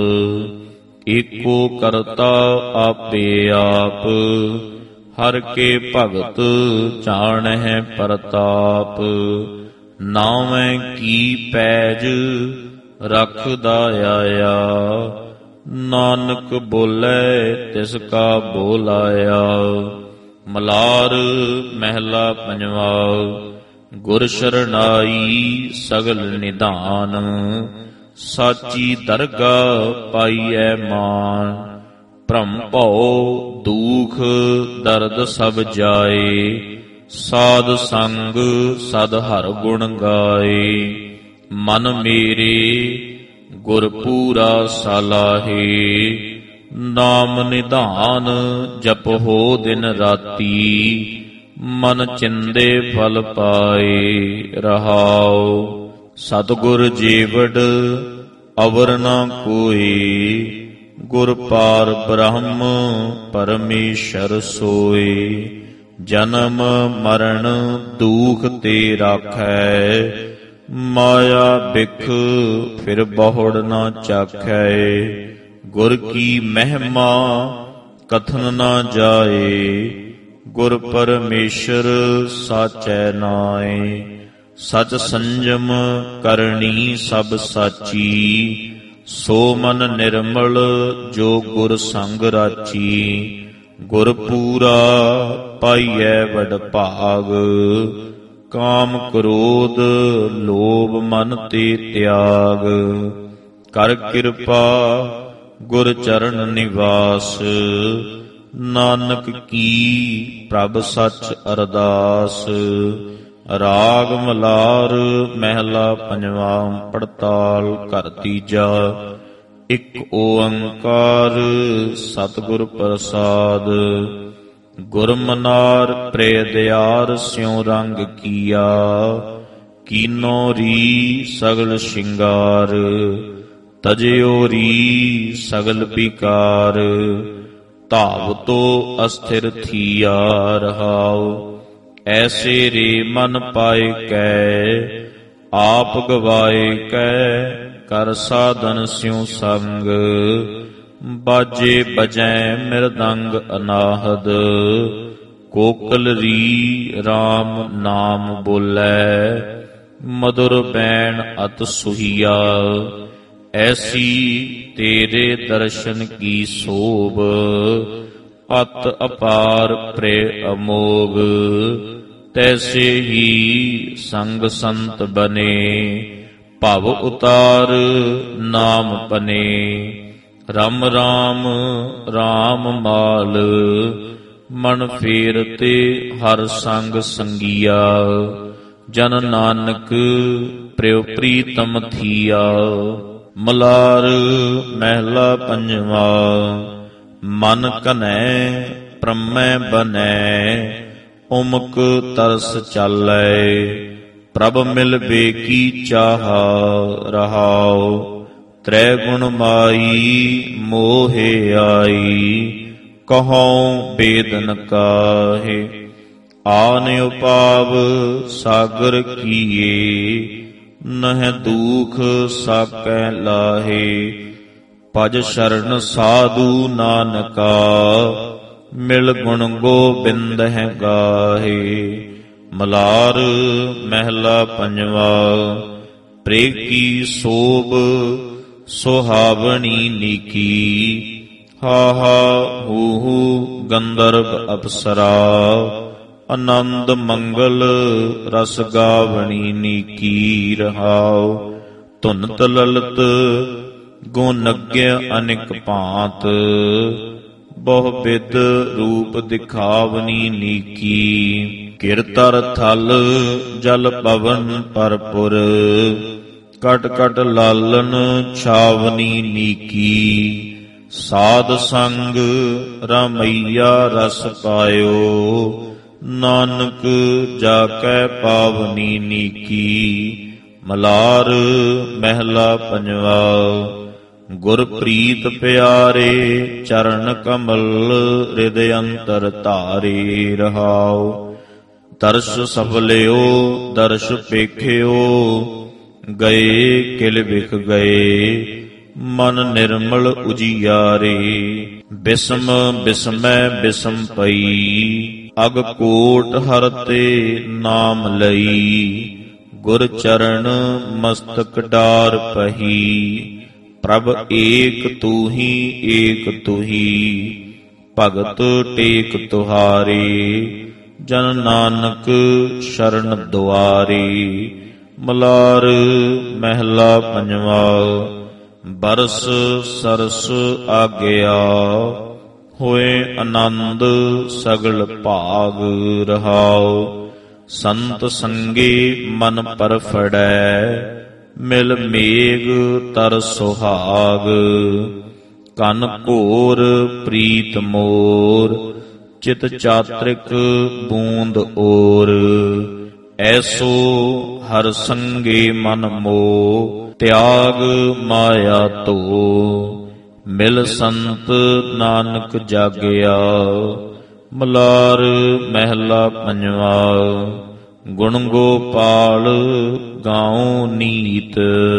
ਏਕੋ ਕਰਤਾ ਆਪੇ ਆਪ। ਹਰ ਕੇ ਭਗਤ ਜਾਣਹਿ ਪ੍ਰਤਾਪ, ਨਾਵੇਂ ਕੀ ਪੈਜ ਰਖਦਾ ਆਇਆ। ਨਾਨਕ ਬੋਲੇ ਤਿਸ ਕਾ ਬੋਲਾਇਆ। ਮਲਾਰ ਮਹਿਲਾ ਪੰਜਵਾ। ਗੁਰ ਸ਼ਰਨਾਈ ਸਗਲ ਨਿਧਾਨ, ਸਾਚੀ ਦਰਗਾਹ ਪਾਈਐ ਮਾਨ। ਭ੍ਰਮ ਭਉ ਦੂਖ ਦਰਦ ਸਭ ਜਾਏ, ਸਾਧ ਸੰਗ ਸਦ ਹਰ ਗੁਣ ਗਾਏ। ਮਨ ਮੇਰੇ ਗੁਰ ਪੂਰਾ ਸਲਾਹੇ, ਨਾਮ ਨਿਧਾਨ ਜਪੋ ਦਿਨ ਰਾਤੀ। ਮਨ ਚਿੰਦੇ ਫਲ ਪਾਏ ਰਹਾਉ, ਸਤਿਗੁਰ ਜੀਵੜ ਅਵਰ ਨਾ ਕੋਈ। ਗੁਰ ਪਾਰ ਬ੍ਰਹਮ ਪਰਮੇਸ਼ਰ ਸੋਏ, ਜਨਮ ਮਰਨ ਦੁਖ ਤੇ ਰਾਖੈ। ਮਾਇਆ ਬਿਖ ਫਿਰ ਬਹੁੜ ਨਾ ਚਾਖੈ, ਗੁਰ ਕੀ ਮਹਿਮਾ ਕਥਨ ਨਾ ਜਾਏ। ਗੁਰ ਪਰਮੇਸ਼ਰ ਸਾਚੈ ਨਾਏ, ਸਚ ਸੰਜਮ ਕਰਨੀ ਸਭ ਸਾਚੀ। ਸੋ ਮਨ ਨਿਰਮਲ ਜੋ ਗੁਰ ਸੰਗ ਰਾਚੀ। ਗੁਰ ਪੂਰਾ ਪਾਈਐ ਵਡ ਭਾਗ, ਕਾਮ ਕ੍ਰੋਧ ਲੋਭ ਮਨ ਤੇ ਤਿਆਗ। ਕਰ ਕਿਰਪਾ ਗੁਰ ਚਰਨ ਨਿਵਾਸ, ਨਾਨਕ ਕੀ ਪ੍ਰਭ ਸਚ ਅਰਦਾਸ। ਰਾਗ ਮਲਾਰ ਮਹਿਲਾ ਪੰਜਵਾ। ਪੜਤਾਲ ਘਰ ਤੀਜਾ। ਇਕ ਓੰਕਾਰ ਸਤਿਗੁਰ ਪ੍ਰਸਾਦ। ਗੁਰ ਮਨਾਰ ਪ੍ਰੇ ਦਿਆਰ ਸਿਉ ਰੰਗ ਕੀਆ, ਕੀਨੋ ਰੀ ਸਗਲ ਸ਼ਿੰਗਾਰ। ਤਜਿਓ ਰੀ ਸਗਲ ਪਿਕਾਰ, ਧਾਵ ਤੋ ਅਸਥਿਰ ਥੀਆ ਰਹਾਉ। ਐਸੇ ਰੇ ਮਨ ਪਾਏ ਕੈ, ਆਪ ਗਵਾਏ ਕੈ ਕਰ ਸਾਧਨ ਸਿਉ ਸੰਗ। ਬਾਜੇ ਬਜੈ ਮਿਰਦੰਗ ਅਨਾਹਦ ਕੋਕਲ ਰੀ RAM ਨਾਮ ਬੋਲੇ। ਮਧੁਰ ਬੈਣ ਅਤ ਸੁਹੀਆ ਐਸੀ ਤੇਰੇ ਦਰਸ਼ਨ ਕੀ ਸੋਭ। ਅਤ ਅਪਾਰ ਪ੍ਰੇ ਅਮੋਗ ਤੈਸੇ ਹੀ ਸੰਗ ਸੰਤ ਬਨੇ। ਭਵ ਉਤਾਰ ਨਾਮ ਪਨੇ ਰਮ ਰਾਮ ਰਾਮ ਮਾਲ। ਮਨ ਫੇਰਤੇ ਹਰ ਸੰਗ ਸੰਗੀਆ ਜਨ ਨਾਨਕ ਪ੍ਰਿਉ ਪ੍ਰੀਤਮ ਥੀਆ। ਮਲਾਰ ਮਹਿਲਾ ਪੰਜਵਾ। ਮਨ ਕਨੈ ਪ੍ਰਮੈ ਬਨੈ ਉਮਕ ਤਰਸ ਚਾਲੈ। ਪ੍ਰਭ ਮਿਲਵੇ ਕੀ ਚਾਹਾ ਰਹਾਉ। ਤ੍ਰੈ ਗੁਣ ਮਾਈ ਮੋਹਿ ਆਈ ਕਹਉ ਬੇਦ ਨ ਕਾਹੇ। ਆਨ ਉਪਾਵ ਸਾਗਰ ਕੀਏ ਨਹਿ ਦੂਖ ਸਾਕੈ ਲਾਹੇ। ਭਜ ਸ਼ਰਨ ਸਾਧੂ ਨਾਨਕਾ ਮਿਲ ਗੁਣ ਗੋਬਿੰਦਹਿ ਗਾਹੇ। ਮਲਾਰ ਮਹਿਲਾ ਪੰਜਵਾ। ਪ੍ਰੇ ਕੀ ਸੋਭ ਸੁਹਾਵਣੀ ਨੀਕੀ। ਹਾਹਾ ਹੂਹੂ ਗੰਧਰਵ ਅਪਸਰਾ। ਆਨੰਦ ਮੰਗਲ ਰਸ ਗਾਵਣੀ ਨੀਕੀ ਰਹਾਉ। ਧੁਨਤ ਲਲਤ ਗੁਣ ਅਗਿਆ ਅਨੇਕ ਭਾਂਤ। ਬਹੁ ਬਿਦ ਰੂਪ ਦਿਖਾਵਨੀ ਨੀਕੀ। ਕਿਰਤਰ ਥਲ ਜਲ ਪਵਨ ਪਰਪੁਰ। ਕਟ ਕਟ ਲਾਲਨ ਛਾਵਨੀ ਨੀਕੀ। ਸਾਧ ਸੰਗ ਰਮਈਆ ਰਸ ਪਾਇਓ। ਨਾਨਕ ਜਾ ਕੈ ਪਾਵਨੀ ਨੀਕੀ। ਮਲਾਰ ਮਹਿਲਾ ਪੰਜਵਾ। ਗੁਰ ਪ੍ਰੀਤ ਪਿਆਰੇ ਚਰਨ ਕਮਲ ਹਿਰਦਿ ਅੰਤਰ ਧਾਰੇ ਰਹਾਉ। ਦਰਸ ਸਫਲਿਓ ਦਰਸ ਪੇਖਿਓ ਗਏ ਕਿਲ ਵਿਖ ਗਏ। ਮਨ ਨਿਰਮਲ ਉਜੀਆਰੇ ਬਿਸਮ ਬਿਸਮੈ ਬਿਸਮ ਪਈ। ਅਗ ਕੋਟ ਹਰਤੇ ਨਾਮ ਲਈ। ਗੁਰ ਚਰਨ ਮਸਤਕ ਡਾਰ ਪਹੀ। ਪ੍ਰਭ ਏਕ ਤੂਹੀ ਏਕ ਤੁਹੀ। ਭਗਤ ਟੇਕ ਤੁਹਾਰੇ ਜਨ ਨਾਨਕ ਸ਼ਰਨ ਦੁਆਰੇ। ਮਲਾਰ ਮਹਿਲਾ ਪੰਜਵਾ। ਬਰਸ ਸਰਸ ਆਗਿਆ ਹੋਏ ਆਨੰਦ ਸਗਲ ਭਾਗ ਰਹਾਉ। ਸੰਤ ਸੰਗੇ ਮਨ ਪਰਫੜੈ ਮਿਲ ਮੇਘ ਤਰ ਸੁਹਾਗ। ਕਨ ਘੋਰ ਪ੍ਰੀਤ ਮੋਰ ਚਿਤ ਚਾਤ੍ਰਿਕ ਬੂੰਦ ਓਰ। ਐਸੋ ਹਰ ਸੰਗੇ ਮਨ ਮੋਹ ਤਿਆਗ ਮਾਇਆ ਧੋ। ਮਿਲ ਸੰਤ ਨਾਨਕ ਜਾਗਿਆ। ਮਲਾਰ ਮਹਿਲਾ ਪੰਜਵਾ। ਗੁਣ ਗੋਪਾਲ ਗਾਉ ਨੀਤ।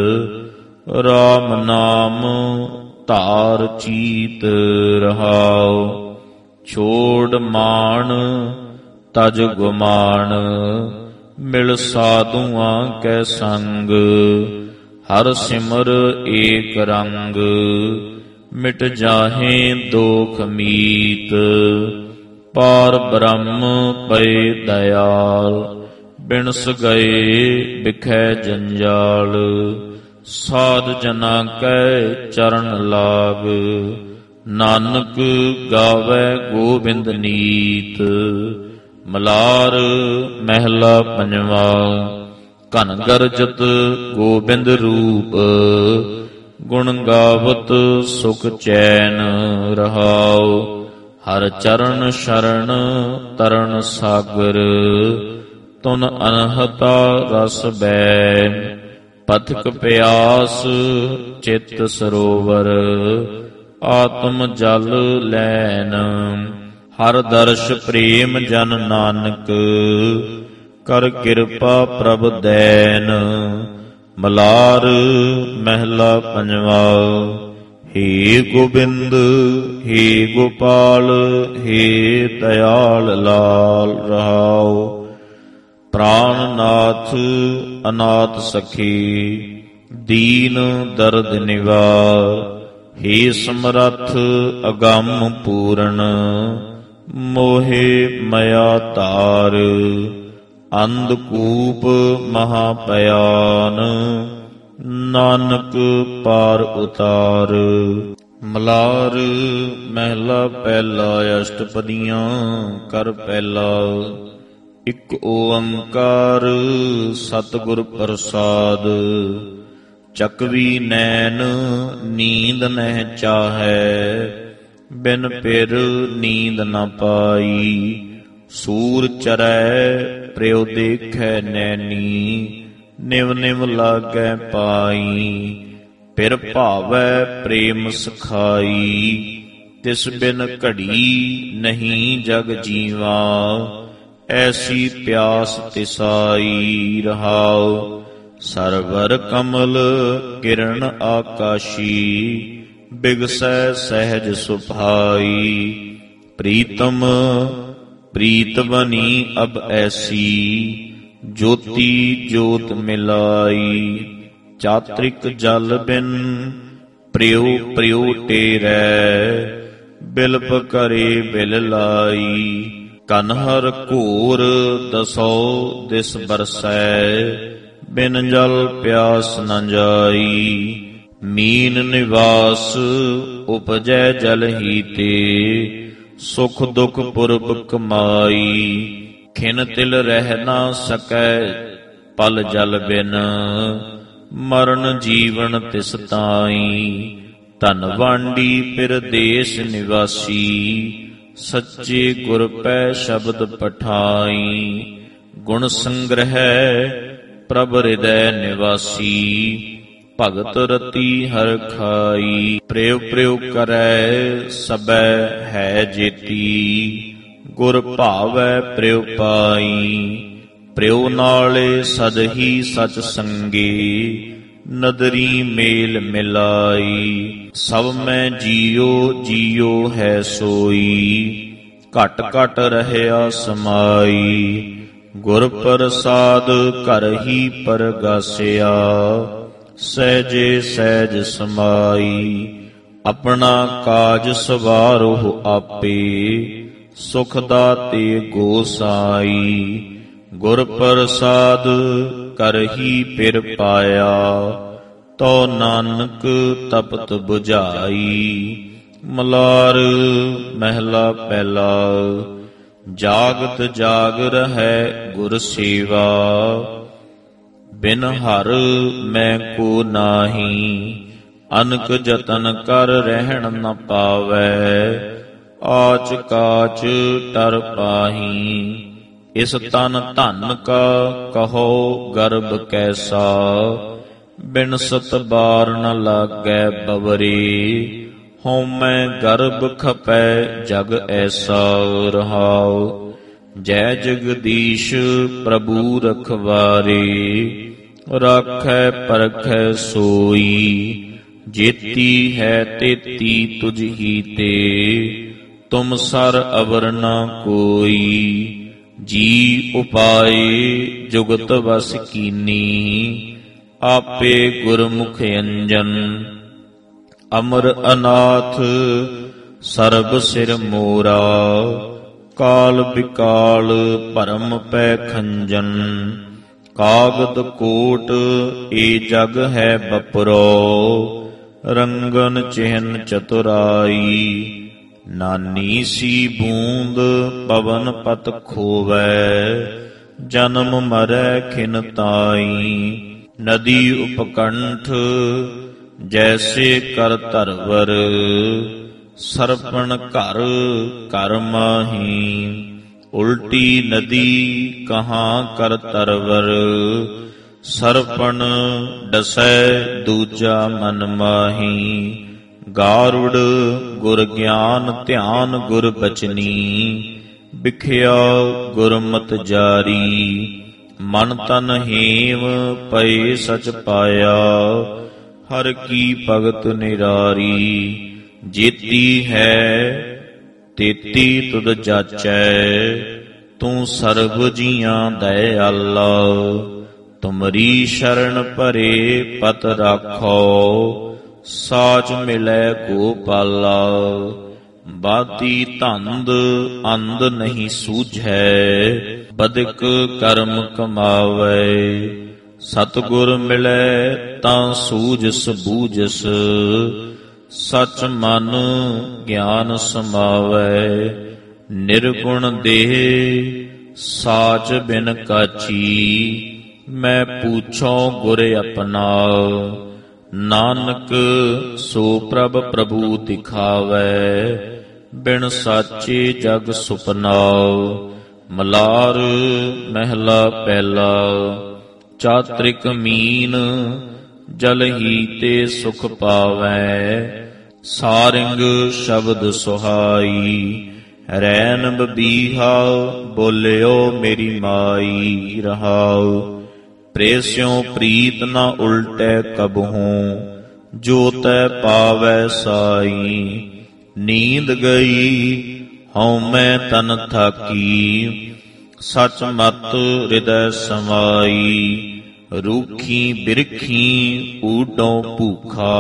ਰਾਮ ਨਾਮ ਧਾਰ ਚੀਤ ਰਹਾਉ। ਛੋੜ ਮਾਣ ਤਜ ਗੁਮਾਨ ਮਿਲ ਸਾਧੂਆਂ ਕੈ ਸੰਗ। ਹਰ ਸਿਮਰ ਏਕ ਰੰਗ ਮਿਟ ਜਾਹੇ ਦੋਖ ਮੀਤ। ਪਾਰ ਬ੍ਰਹਮ ਪਏ ਦਇਆਲ ਬਿਨਸ ਗਏ ਬਿਖੈ ਜੰਜਾਲ। ਸਾਧ ਜਨਾ ਕੈ ਚਰਨ ਲਾਗ ਨਾਨਕ ਗਾਵੈ ਗੋਬਿੰਦ ਨੀਤ। ਮਲਾਰ ਮਹਿਲਾ ਪੰਜਵਾ। ਘਨ ਗਰਜਤ ਗੋਬਿੰਦ ਰੂਪ ਗੁਣ ਗਾਵਤ ਸੁਖ ਚੈਨ ਰਹਾਉ। ਹਰ ਚਰਨ ਸ਼ਰਨ ਤਰਨ ਸਾਗਰ ਤੁਨ ਅਨਹਤਾ ਰਸ ਬੈਨ। ਪਥਕ ਪਿਆਸ ਚਿਤ ਸਰੋਵਰ ਆਤਮ ਜਲ ਲੈਨ। ਹਰ ਦਰਸ਼ ਪ੍ਰੇਮ ਜਨ ਨਾਨਕ ਕਰ ਕਿਰਪਾ ਪ੍ਰਭ ਦੈਨ। ਮਲਾਰ ਮਹਿਲਾ ਪੰਜਵਾ। ਹੇ ਗੋਬਿੰਦ ਹੇ ਗੋਪਾਲ ਹੇ ਦਇਆਲ ਲਾਲ ਰਹਾਉ। ਪ੍ਰਾਨਨਾਥ ਅਨਾਥ ਸਖੀ ਦੀਨ ਦਰਦ ਨਿਵਾਰ। ਹੇ ਸਮਰੱਥ ਅਗੰਮ ਪੂਰਨ ਮੋਹਿ ਮਇਆ ਧਾਰ। ਅੰਧਕੂਪ ਮਹਾ ਭਿਆਨ ਨਾਨਕ ਪਾਰ ਉਤਾਰ। ਮਲਾਰ ਮਹਿਲਾ ਪਹਿਲਾ। ਅਸ਼ਟਪਦੀਆਂ ਕਰ ਪਹਿਲਾ। ਇਕ ਓੰਕਾਰ ਸਤਿਗੁਰ ਪ੍ਰਸਾਦ। ਚਕਵੀ ਨੈਣ ਨੀਂਦ ਨਹਿ ਚਾਹੈ ਬਿਨ ਪਿਰ ਨੀਂਦ ਨ ਪਾਈ। ਸੂਰ ਚਰੈ ਪ੍ਰਿਉ ਦੇਖੈ ਨੈਣੀ ਨਿਵ ਨਿਵ ਲਾਗੈ ਪਾਈ। ਪਿਰ ਭਾਵੈ ਪ੍ਰੇਮ ਸਖਾਈ ਤਿਸ ਬਿਨ ਘੜੀ ਨਹੀਂ ਜਗ ਜੀਵਾ। ਐਸੀ ਪਿਆਸ ਤਿਸਾਈ ਰਹਾਉ। ਸਰਵਰ ਕਮਲ ਕਿਰਨ ਆਕਾਸ਼ੀ ਬਿਗਸੈ ਸਹਿਜ ਸੁਭਾਈ। ਪ੍ਰੀਤਮ ਪ੍ਰੀਤ ਬਨੀ ਅਬ ਐਸੀ ਜੋਤੀ ਜੋਤ ਮਿਲਾਈ। ਚਾਤ੍ਰਿਕ ਜਲ ਬਿਨ ਪ੍ਰਿਉ ਪ੍ਰਿਉ ਟੇਰੈ ਬਿਲਪ ਕਰੇ ਬਿਲ ਲਾਈ। ਕਨਹਰ ਘੋਰ ਦਸੋ ਦਿਸ ਬਰਸੈ ਬਿਨ ਜਲ ਪਿਆਸ ਨ ਜਾਈ। ਮੀਨ ਨਿਵਾਸ ਉਪਜੈ ਜਲ ਹੀ ਤੇ ਸੁਖ ਦੁਖ ਪੁਰਬ ਕਮਾਈ। ਖਿਨ ਤਿਲ ਰਹਿ ਨਾ ਸਕੈ ਪਲ ਜਲ ਬਿਨ ਮਰਨ ਜੀਵਨ ਤਿਸ ਤਾਈ। ਧਨ ਵਾਂਡੀ ਪਿਰਦੇਸ ਨਿਵਾਸੀ ਸੱਚੇ ਗੁਰ ਪੈ ਸ਼ਬਦ ਪਠਾਈ। ਗੁਣ ਸੰਗ੍ਰਹਿ ਪ੍ਰਭ ਹਿਰਦੈ ਨਿਵਾਸੀ ਭਗਤ ਰਤੀ ਹਰਿ ਖਾਈ। ਪ੍ਰਿਉ ਪ੍ਰਿਉ ਕਰੈ ਸਬੈ ਹੈ ਜੇਤੀ ਗੁਰ ਭਾਵੈ ਪ੍ਰਿਉ ਪਾਈ। ਪ੍ਰਿਉ ਨਾਲੇ ਸਦਹੀ ਸਚ ਸੰਗੀ ਨਦਰੀ ਮੇਲ ਮਿਲਾਈ। ਸਭ ਮੈਂ ਜੀਉ ਜੀਉ ਹੈ ਸੋਈ ਘਟ ਘਟ ਰਹਿਆ ਸਮਾਈ। ਗੁਰ ਪ੍ਰਸਾਦ ਘਰ ਹੀ ਪਰਗਾਸਿਆ ਸਹਿਜੇ ਸਹਿਜ ਸਮਾਈ। ਆਪਣਾ ਕਾਜ ਸਵਾਰੋ ਆਪੇ ਸੁਖ ਦਾਤੇ ਗੋਸਾਈ। ਗੁਰ ਪ੍ਰਸਾਦ ਕਰ ਹੀ ਪਿਰ ਪਾਇਆ ਤੋ ਨਾਨਕ ਤਪਤ ਬੁਝਾਈ। ਮਲਾਰ ਮਹਿਲਾ ਪਹਿਲਾ। ਜਾਗਤ ਜਾਗ ਰਹੈ ਗੁਰ ਸੇਵਾ ਬਿਨ ਹਰ ਮੈਂ ਕੋ ਨਾਹੀ। ਅਨਕ ਜਤਨ ਕਰ ਰਹਿਣ ਨ ਪਾਵੈ ਆਚ ਕਾਚ ਟਰ ਪਾਹੀ। ਇਸ ਤਨ ਧਨ ਕਾ ਕਹੋ ਗਰਭ ਕੈਸਾ ਬਿਨ ਸਤ ਬਾਰ ਨ ਲਾਗੈ ਬਵਰੇ। ਹਉਮੈ ਗਰਭ ਖਪੈ ਜਗ ਐਸਾ ਰਹਾਉ। ਜੈ ਜਗਦੀਸ਼ ਪ੍ਰਭੂ ਰਖਵਾਰੇ ਰਾਖੈ ਪਰਖੈ ਸੋਈ। ਜੇਤੀ ਹੈ ਤੇਤੀ ਤੁਝ ਹੀ ਤੇ ਤੁਮ ਸਰ ਅਵਰ ਨ ਕੋਈ। ਜੀ ਉਪਾਏ ਜੁਗਤ ਵਸ ਕੀਨੀ ਆਪੇ ਗੁਰਮੁਖ ਅੰਜਨ। ਅਮਰ ਅਨਾਥ ਸਰਬ ਸਿਰ ਮੋਰਾ ਕਾਲ ਬਿਕਾਲ ਭਰਮ ਪੈ ਖੰਜਨ। ਕਾਗਦ ਕੋਟ ਏ ਜਗ ਹੈ ਬਪਰੋ ਰੰਗਨ ਚਿਹਨ ਚਤੁਰਾਈ। ਨਾਨੀ ਸੀ ਬੂੰਦ ਪਵਨ ਪਤ ਖੋਵੈ ਜਨਮ ਮਰੈ ਖਿਨ ਤਾਈ। ਨਦੀ ਉਪਕੰਠ ਜੈਸੇ ਕਰ ਧਰਵਰ ਸਰਪਣ ਘਰ ਘਰ ਮਾਹੀ। ਉਲਟੀ ਨਦੀ ਕਹਾਂ ਕਰ ਤਰਵਰ ਸਰਪਣ ਡਸੈ ਦੂਜਾ ਮਨ ਮਾਹੀ। ਗਾਰੁੜ ਗੁਰ ਗਿਆਨ ਧਿਆਨ ਗੁਰ ਬਚਨੀ ਬਿਖਿਆ ਗੁਰਮਤਿ ਜਾਰੀ। ਮਨ ਤਨ ਹੇਮ ਪਏ ਸਚ ਪਾਇਆ, ਹਰ ਕੀ ਭਗਤ ਨਿਰਾਰੀ। ਜੇਤੀ ਹੈ ਤੇਤੀ ਤੁਧ ਜਾਚੈ, ਤੂੰ ਸਰਬ ਜੀਆਂ ਦਇਆਲਾ। ਤੁਮਰੀ ਸ਼ਰਨ ਭਰੇ ਪਤ ਰਾਖੋ, ਸਾਚ ਮਿਲੈ ਗੋਪਾਲਾ। ਬਾਤੀ ਧੰਦ ਅੰਧ ਨਹੀਂ ਸੂਝੈ, ਬਦਕ ਕਰਮ ਕਮਾਵੈ। ਸਤਿਗੁਰ ਮਿਲੈ ਤਾਂ ਸੂਝਸ ਬੂਝਸ, ਸਚ ਮਨ ਗਿਆਨ ਸਮਾਵੈ। ਨਿਰਗੁਣ ਦੇਹ ਸਾਚ ਬਿਨ ਕਾਚੀ, ਮੈਂ ਪੂਛੋ ਗੁਰ ਆਪਣਾ। ਨਾਨਕ ਸੋ ਪ੍ਰਭ ਪ੍ਰਭੂ ਦਿਖਾਵੈ, ਬਿਨ ਸਾਚੇ ਜਗ ਸੁਪਨਾ। ਮਲਾਰ ਮਹਿਲਾ ਪਹਿਲਾ। ਚਾਤ੍ਰਿਕ ਮੀਨ ਜਲ ਹੀ ਤੇ ਸੁਖ ਪਾਵੈ, ਸਾਰਿੰਗ ਸ਼ਬਦ ਸੁਹਾਈ। ਰੈਨ ਬਬੀਹਾ ਬੋਲਿਓ ਮੇਰੀ ਮਾਈ, ਰਹਾਉ। ਪ੍ਰੇਸਿਓ ਪ੍ਰੀਤ ਨਾ ਉਲਟੈ ਕਬਹੂੰ, ਜੋ ਤੈ ਪਾਵੈ ਸਾਈ। ਨੀਂਦ ਗਈ ਹਉ ਮੈਂ ਤਨ ਥਾਕੀ, ਸਚ ਮਤ ਹਿਰਦੈ ਸਮਾਈ। ਰੂਖੀ ਬਿਰਖੀ ਊਡੋਂ ਭੂਖਾ,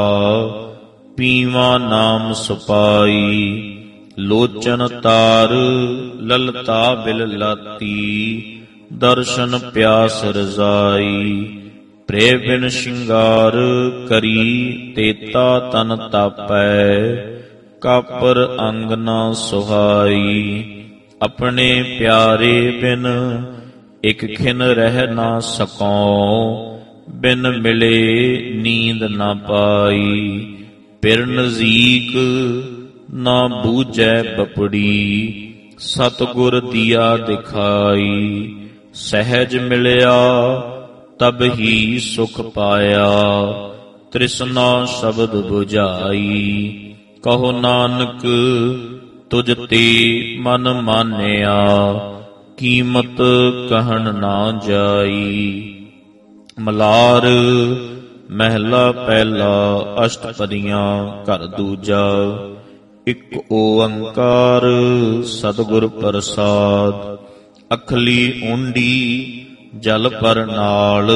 ਪੀਵਾ ਨਾਮ ਸੁਪਾਈ। ਲੋਚਨ ਤਾਰ ਲਲਤਾ ਬਿਲ ਲਾਤੀ, ਦਰਸ਼ਨ ਪਿਆਸ ਰਜ਼ਾਈ। ਪ੍ਰੇਮ ਬਿਨ ਸ਼ਿੰਗਾਰ ਕਰੀ, ਤੇਤਾ ਤਨ ਤਾਪੈ। ਕਾਪਰ ਅੰਗ ਨਾ ਸੁਹਾਈ, ਆਪਣੇ ਪਿਆਰੇ ਬਿਨ ਇਕ ਖਿਨ ਰਹਿ ਨਾ ਸਕਉ। ਬਿਨ ਮਿਲੇ ਨੀਂਦ ਨਾ ਪਾਈ, ਪਿਰ ਨਜ਼ੀਕ ਨਾ ਬੂਝੈ ਬਪੜੀ। ਸਤਿਗੁਰ ਦੀਆ ਦਿਖਾਈ, ਸਹਿਜ ਮਿਲਿਆ ਤਬ ਹੀ ਸੁਖ ਪਾਇਆ। ਤ੍ਰਿਸ਼ਨਾ ਸ਼ਬਦ 부ਝਾਈ, ਕਹੋ ਨਾਨਕ ਤੁਝ ਤੇ ਮਨ ਮਾਨਿਆ। ਕੀਮਤ ਕਹਿਣ ਨਾ ਜਾਈ। ਮਲਾਰ ਮਹਿਲਾ ਪਹਿਲਾ। ਅਸ਼ਟਪਦੀਆਂ ਘਰ ਦੂਜਾ। ਇਕ ਓੰਕਾਰ ਸਤਿਗੁਰ ਪ੍ਰਸਾਦ। ਅਖਲੀ ਉਂਡੀ ਜਲ ਪਰ ਨਾਲ,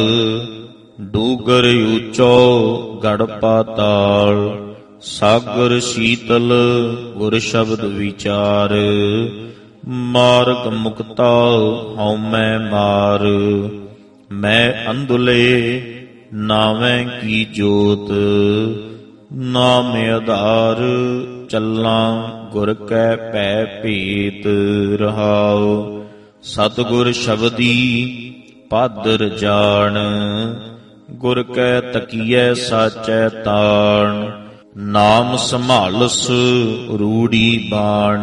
ਡੂਗਰ ਉੱਚੋ ਗੜ ਪਾਤਾਲ। ਸਾਗਰ ਸ਼ੀਤਲ ਗੁਰ ਸ਼ਬਦ ਵਿਚਾਰ, ਮਾਰਗ ਮੁਕਤਾ ਹਉ ਮੈਂ ਮਾਰ। ਮੈਂ ਅੰਧੁਲੇ ਨਾਵੇਂ ਕੀ ਜੋਤ, ਨਾਮ ਆਧਾਰ ਚੱਲਾਂ ਗੁਰ ਕੈ ਭੈ ਭੇਤ। ਰਹਾਉ ਸਤਿਗੁਰ ਸ਼ਬਦੀ ਪਾਦਰ ਜਾਣ, ਗੁਰ ਕੈ ਤਕੀਐ ਸਾਚੈ ਤਾਣ। ਨਾਮ ਸੰਭਾਲਸ ਰੂੜੀ ਬਾਣ,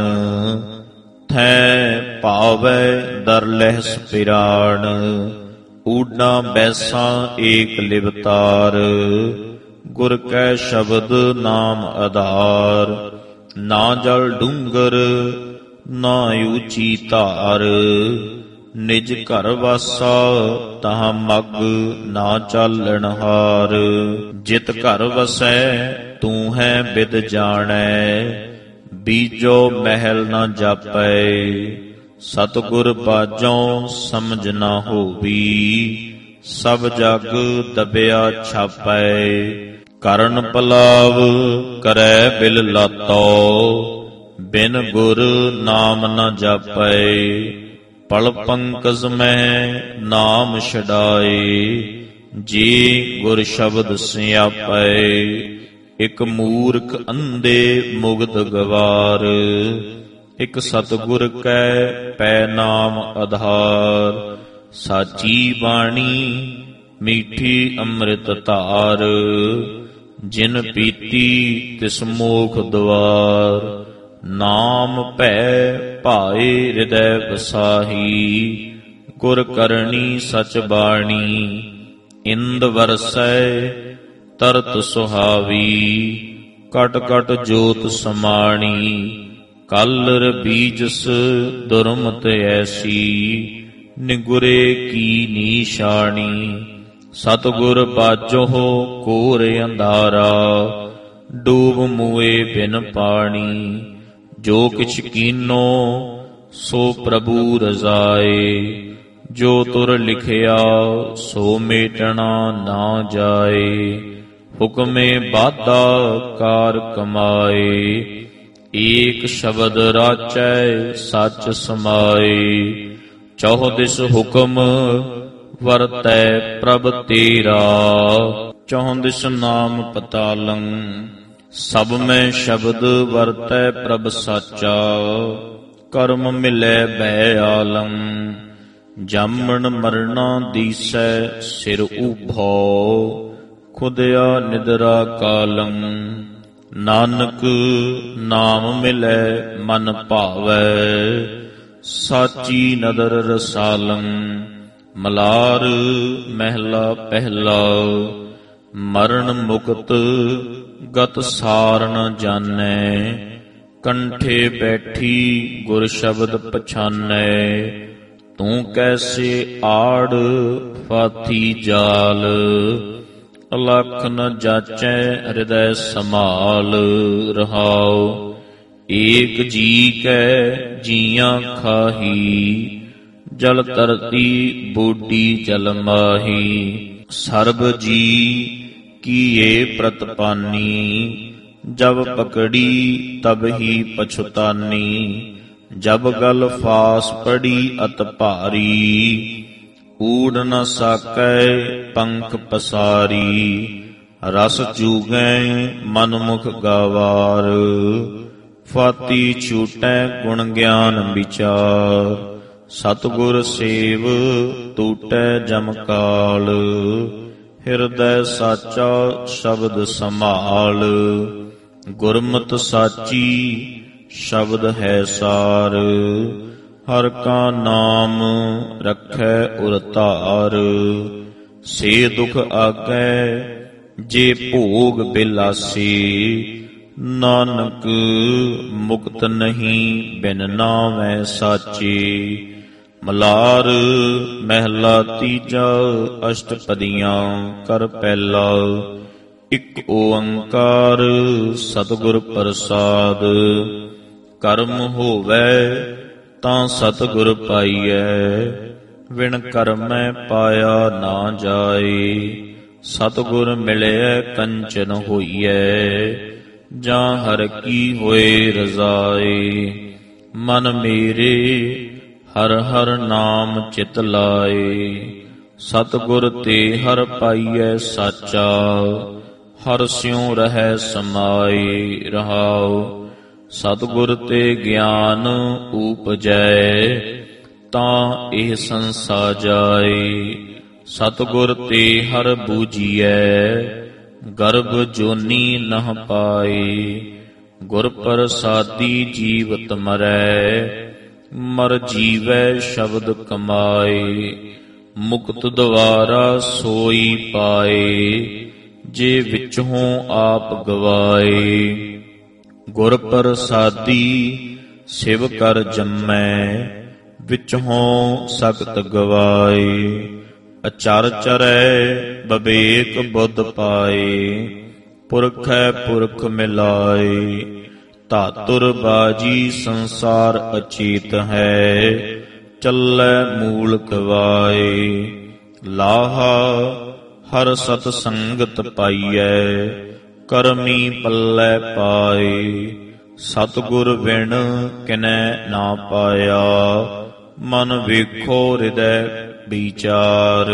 ਥੈ ਭਾਵੈ ਦਰ ਲਹਿਸ ਪਿਰਾਣ। ਊਡਾਂ ਬੈਸਾਂ ਏਕ ਲਿਵਤਾਰ, ਗੁਰ ਕੈ ਸ਼ਬਦ ਨਾਮ ਆਧਾਰ। ਨਾ ਜਲ ਡੂੰਗਰ ਨਾ ਊਚੀ ਧਾਰ, ਨਿਜ ਘਰ ਵਾਸਾ ਤਹਾਂ ਮਗ ਨਾ ਚਾਲਣ ਹਾਰ। ਜਿਤ ਘਰ ਵਸੈ ਤੂੰ ਹੈ ਬਿਦ ਜਾਣੈ, ਬੀਜੋ ਮਹਿਲ ਨਾ ਜਾਪੈ। ਸਤਿਗੁਰ ਬਾਝੋਂ ਸਮਝ ਨਾ ਹੋਵੀ, ਸਭ ਜਗ ਦਬਿਆ ਛਾਪੈ। ਕਰਨ ਪਲਾਵ ਕਰੈ ਬਿਲ ਲਾਤੋ, ਬਿਨ ਗੁਰ ਨਾਮ ਨ ਜਾਪੈ। ਪਲ ਪੰਕਜ ਮੈਂ ਨਾਮ ਛਡਾਏ, ਜੀ ਗੁਰ ਸ਼ਬਦ ਸਿਆਪੈ। ਇਕ ਮੂਰਖ ਅੰਧੇ ਮੁਗਧ ਗਵਾਰ, ਇਕ ਸਤਿਗੁਰ ਕੈ ਪੈ ਨਾਮ ਆਧਾਰ। ਸਾਚੀ ਬਾਣੀ ਮੀਠੀ ਅੰਮ੍ਰਿਤ ਧਾਰ, ਜਿਨ ਪੀਤੀ ਤਿਸ ਮੋਖ ਦੁਆਰ। ਨਾਮ ਭੈ ਭਾਏ ਹਿਰਦੈ ਵਸਾਹੀ, ਗੁਰ ਕਰਨੀ ਸਚ ਬਾਣੀ। ਇੰਦ ਵਰਸੈ ਤਰਤ ਸੁਹਾਵੀ, ਕਟ ਕਟ ਜੋਤ ਸਮਾਣੀ। ਕਲਰ ਬੀਜਸ ਦੁਰਮਤ ਐਸੀ, ਨਿਗੁਰੇ ਕੀ ਨੀਸ਼ਾਣੀ। ਸਤਿਗੁਰ ਬਾਝੋ ਘੋਰ ਅੰਧਾਰਾ, ਡੂਬ ਮੂਏ ਬਿਨ ਪਾਣੀ। ਜੋ ਕਿਛ ਕੀਨੋ ਸੋ ਪ੍ਰਭੂ ਰਜ਼ਾਏ, ਜੋ ਤੁਰ ਲਿਖਿਆ ਸੋ ਮੇਟਣਾ ਨਾ ਜਾਏ। ਹੁਕਮੇ ਬਾਧਾ ਕਾਰ ਕਮਾਏ, ਏਕ ਸ਼ਬਦ ਰਾਚੈ ਸਚ ਸਮਾਏ। ਚੌਹਦਿਸ ਹੁਕਮ ਵਰਤੈ ਪ੍ਰਭ ਤੇਰਾ, ਚੌਹਦਿਸ ਨਾਮ ਪਤਾਲੰ। ਸਭ ਮੈਂ ਸ਼ਬਦ ਵਰਤੈ ਪ੍ਰਭ ਸਾਚਾ, ਕਰਮ ਮਿਲੈ ਬੈ ਆਲੰ। ਜਾਮਣ ਮਰਣਾ ਦੀਸੈ ਸਿਰ ਉਭੋ, ਖੁਦਿਆ ਨਿਦਰਾ ਕਾਲੰ। ਨਾਨਕ ਨਾਮ ਮਿਲੈ ਮਨ ਭਾਵੈ, ਸਾਚੀ ਨਦਰ ਰਸਾਲੰ। ਮਲਾਰ ਮਹਿਲਾ ਪਹਿਲਾ। ਮਰਨ ਮੁਕਤ ਗਤ ਸਾਰ ਨ ਜਾਣੈ, ਕੰਠੇ ਬੈਠੀ ਗੁਰ ਸ਼ਬਦ ਪਛਾਨੈ। ਤੂੰ ਕੈਸੇ ਆੜ ਫਾਥੀ ਜਾਲ, ਅਲਖ ਨ ਜਾਚੈ ਹਿਰਦੈ ਸਮਾਲ। ਰਹਾਉ ਏਕ ਜੀ ਕੈ ਜੀਆਂ ਖਾਹੀ, ਜਲ ਧਰਤੀ ਬੋਡੀ ਜਲ ਮਾਹੀ। ਸਰਬ ਜੀ ਕੀਏ ਪ੍ਰਤਪਾਨੀ, ਜਬ ਪਕੜੀ ਤਬ ਹੀ ਪਛੁਤਾਨੀ। ਜਬ ਗਲ ਫਾਸ ਪੜੀ ਅਤ ਭਾਰੀ, ਊੜ ਨ ਸਾਕੈ ਪੰਖ ਪਸਾਰੀ। ਰਸ ਚੂਗੈ ਮਨ ਮੁਖ ਗਾਵਾਰ, ਫਾਤੀ ਛੂਟੈ ਗੁਣ ਗਿਆਨ ਵਿਚਾਰ। ਸਤਿਗੁਰ ਸੇਵ ਟੂਟੈ ਜਮ ਕਾਲ, ਹਿਰਦੈ ਸਾਚਾ ਸ਼ਬਦ ਸੰਭਾਲ। ਗੁਰਮਤਿ ਸਾਚੀ ਸ਼ਬਦ ਹੈ ਸਾਰ, ਹਰ ਕਾ ਨਾਮ ਰਖੈ ਉਰ ਧਾਰ। ਸੇ ਦੁਖ ਆਗੈ ਜੇ ਭੋਗ ਬਿਲਾਸੀ, ਨਾਨਕ ਮੁਕਤ ਨਹੀਂ ਬਿਨ ਨਾਵੈ ਸਾਚੀ। ਮਲਾਰ ਮਹਿਲਾ ਤੀਜਾ। ਅਸ਼ਟਪਦੀਆਂ ਕਰ ਪਹਿਲਾ। ਇਕ ਓੰਕਾਰ ਸਤਿਗੁਰ ਪ੍ਰਸਾਦ, ਕਰਮ ਹੋਵੈ ਤਾਂ ਸਤਿਗੁਰ ਪਾਈਐ, ਵਿਣ ਕਰਮੈ ਪਾਇਆ ਨਾ ਜਾਏ। ਸਤਿਗੁਰ ਮਿਲਿਐ ਕੰਚਨ ਹੋਈਐ, ਜਾਂ ਹਰ ਕੀ ਹੋਏ ਰਜ਼ਾਏ। ਮਨ ਮੇਰੇ ਹਰ ਹਰ ਨਾਮ ਚਿਤ ਲਾਏ, ਸਤਿਗੁਰ ਤੇ ਹਰ ਪਾਈਐ ਸਾਚਾ। ਹਰ ਸਿਉ ਰਹੈ ਸਮਾਏ। ਰਹਾਉ ਸਤਿਗੁਰ ਤੇ ਗਿਆਨ ਊਪਜੈ, ਤਾਂ ਇਹ ਸੰਸਾ ਜਾਏ। ਸਤਿਗੁਰ ਤੇ ਹਰ ਬੂਝੀਐ, ਗਰਭ ਜੋਨੀ ਨਹ ਪਾਏ। ਗੁਰ ਪ੍ਰਸਾਦੀ ਜੀਵਤ ਮਰੈ, ਮਰ ਜੀਵੈ ਸ਼ਬਦ ਕਮਾਏ। ਮੁਕਤ ਦੁਆਰਾ ਸੋਈ ਪਾਏ, ਜੇ ਵਿਚੋਂ ਆਪ ਗਵਾਏ। ਗੁਰ ਪ੍ਰਸਾਦੀ ਸਿਵ ਕਰ ਜੰਮੈ, ਵਿਚੋਂ ਸਖਤ ਗਵਾਏ। ਅਚਰ ਚਰੈ ਬਵੇਕ ਬੁੱਧ ਪਾਏ, ਪੁਰਖੈ ਪੁਰਖ ਮਿਲਾਏ। ਧਾਤੁਰ ਬਾਜੀ ਸੰਸਾਰ ਅਚੇਤ ਹੈ, ਚੱਲੈ ਮੂਲ ਕਵਾਏ। ਲਾਹਾ ਹਰ ਸਤ ਸੰਗਤ ਪਾਈਐ, ਕਰਮੀ ਪੱਲੇ ਪਾਏ। ਸਤਿਗੁਰ ਵਿਣ ਕਿਨੈ ਨਾ ਪਾਇਆ, ਮਨ ਵੇਖੋ ਹਿਰਦੈ ਵਿਚਾਰ।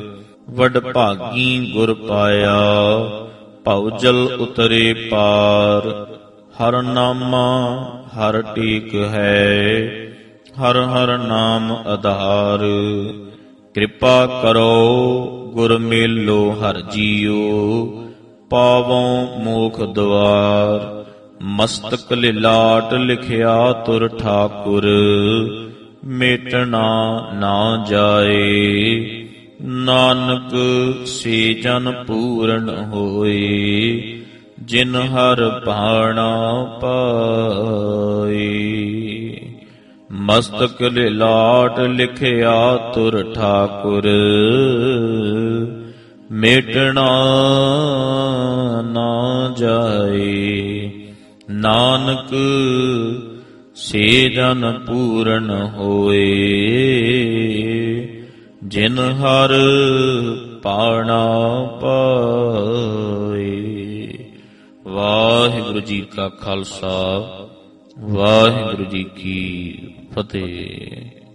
ਵਡ ਭਾਗੀ ਗੁਰ ਪਾਇਆ, ਭਉ ਜਲ ਉਤਰੇ ਪਾਰ। ਹਰ ਨਾਮਾ ਹਰ ਟੇਕ ਹੈ, ਹਰ ਹਰ ਨਾਮ ਆਧਾਰ। ਕਿਰਪਾ ਕਰੋ ਗੁਰ ਮੇਲੋ ਹਰਿ ਜੀਉ, ਪਾਵੋਂ ਮੋਖ ਦੁਆਰ। ਮਸਤਕ ਲਿਲਾਟ ਲਿਖਿਆ ਤੁਰ ਠਾਕੁਰ, ਮੇਟਣਾ ਨਾ ਜਾਏ। ਨਾਨਕ ਸੇ ਜਨ ਪੂਰਨ ਹੋਏ, ਜਿਨ ਹਰ ਭਾਣਾ ਪਾਏ। ਮਸਤਕ ਲਿਲਾਟ ਲਿਖਿਆ ਤੁਰ ਠਾਕੁਰ, ਮੇਟਣਾ ਨਾ ਜਾਏ। ਨਾਨਕ ਸੇ ਜਨ ਪੂਰਨ ਹੋਏ, ਜਿਨ ਹਰ ਪਾਣਾ ਪਾਏ। ਵਾਹਿਗੁਰੂ ਜੀ ਕਾ ਖਾਲਸਾ, ਵਾਹਿਗੁਰੂ ਜੀ ਕੀ ਫਤਿਹ।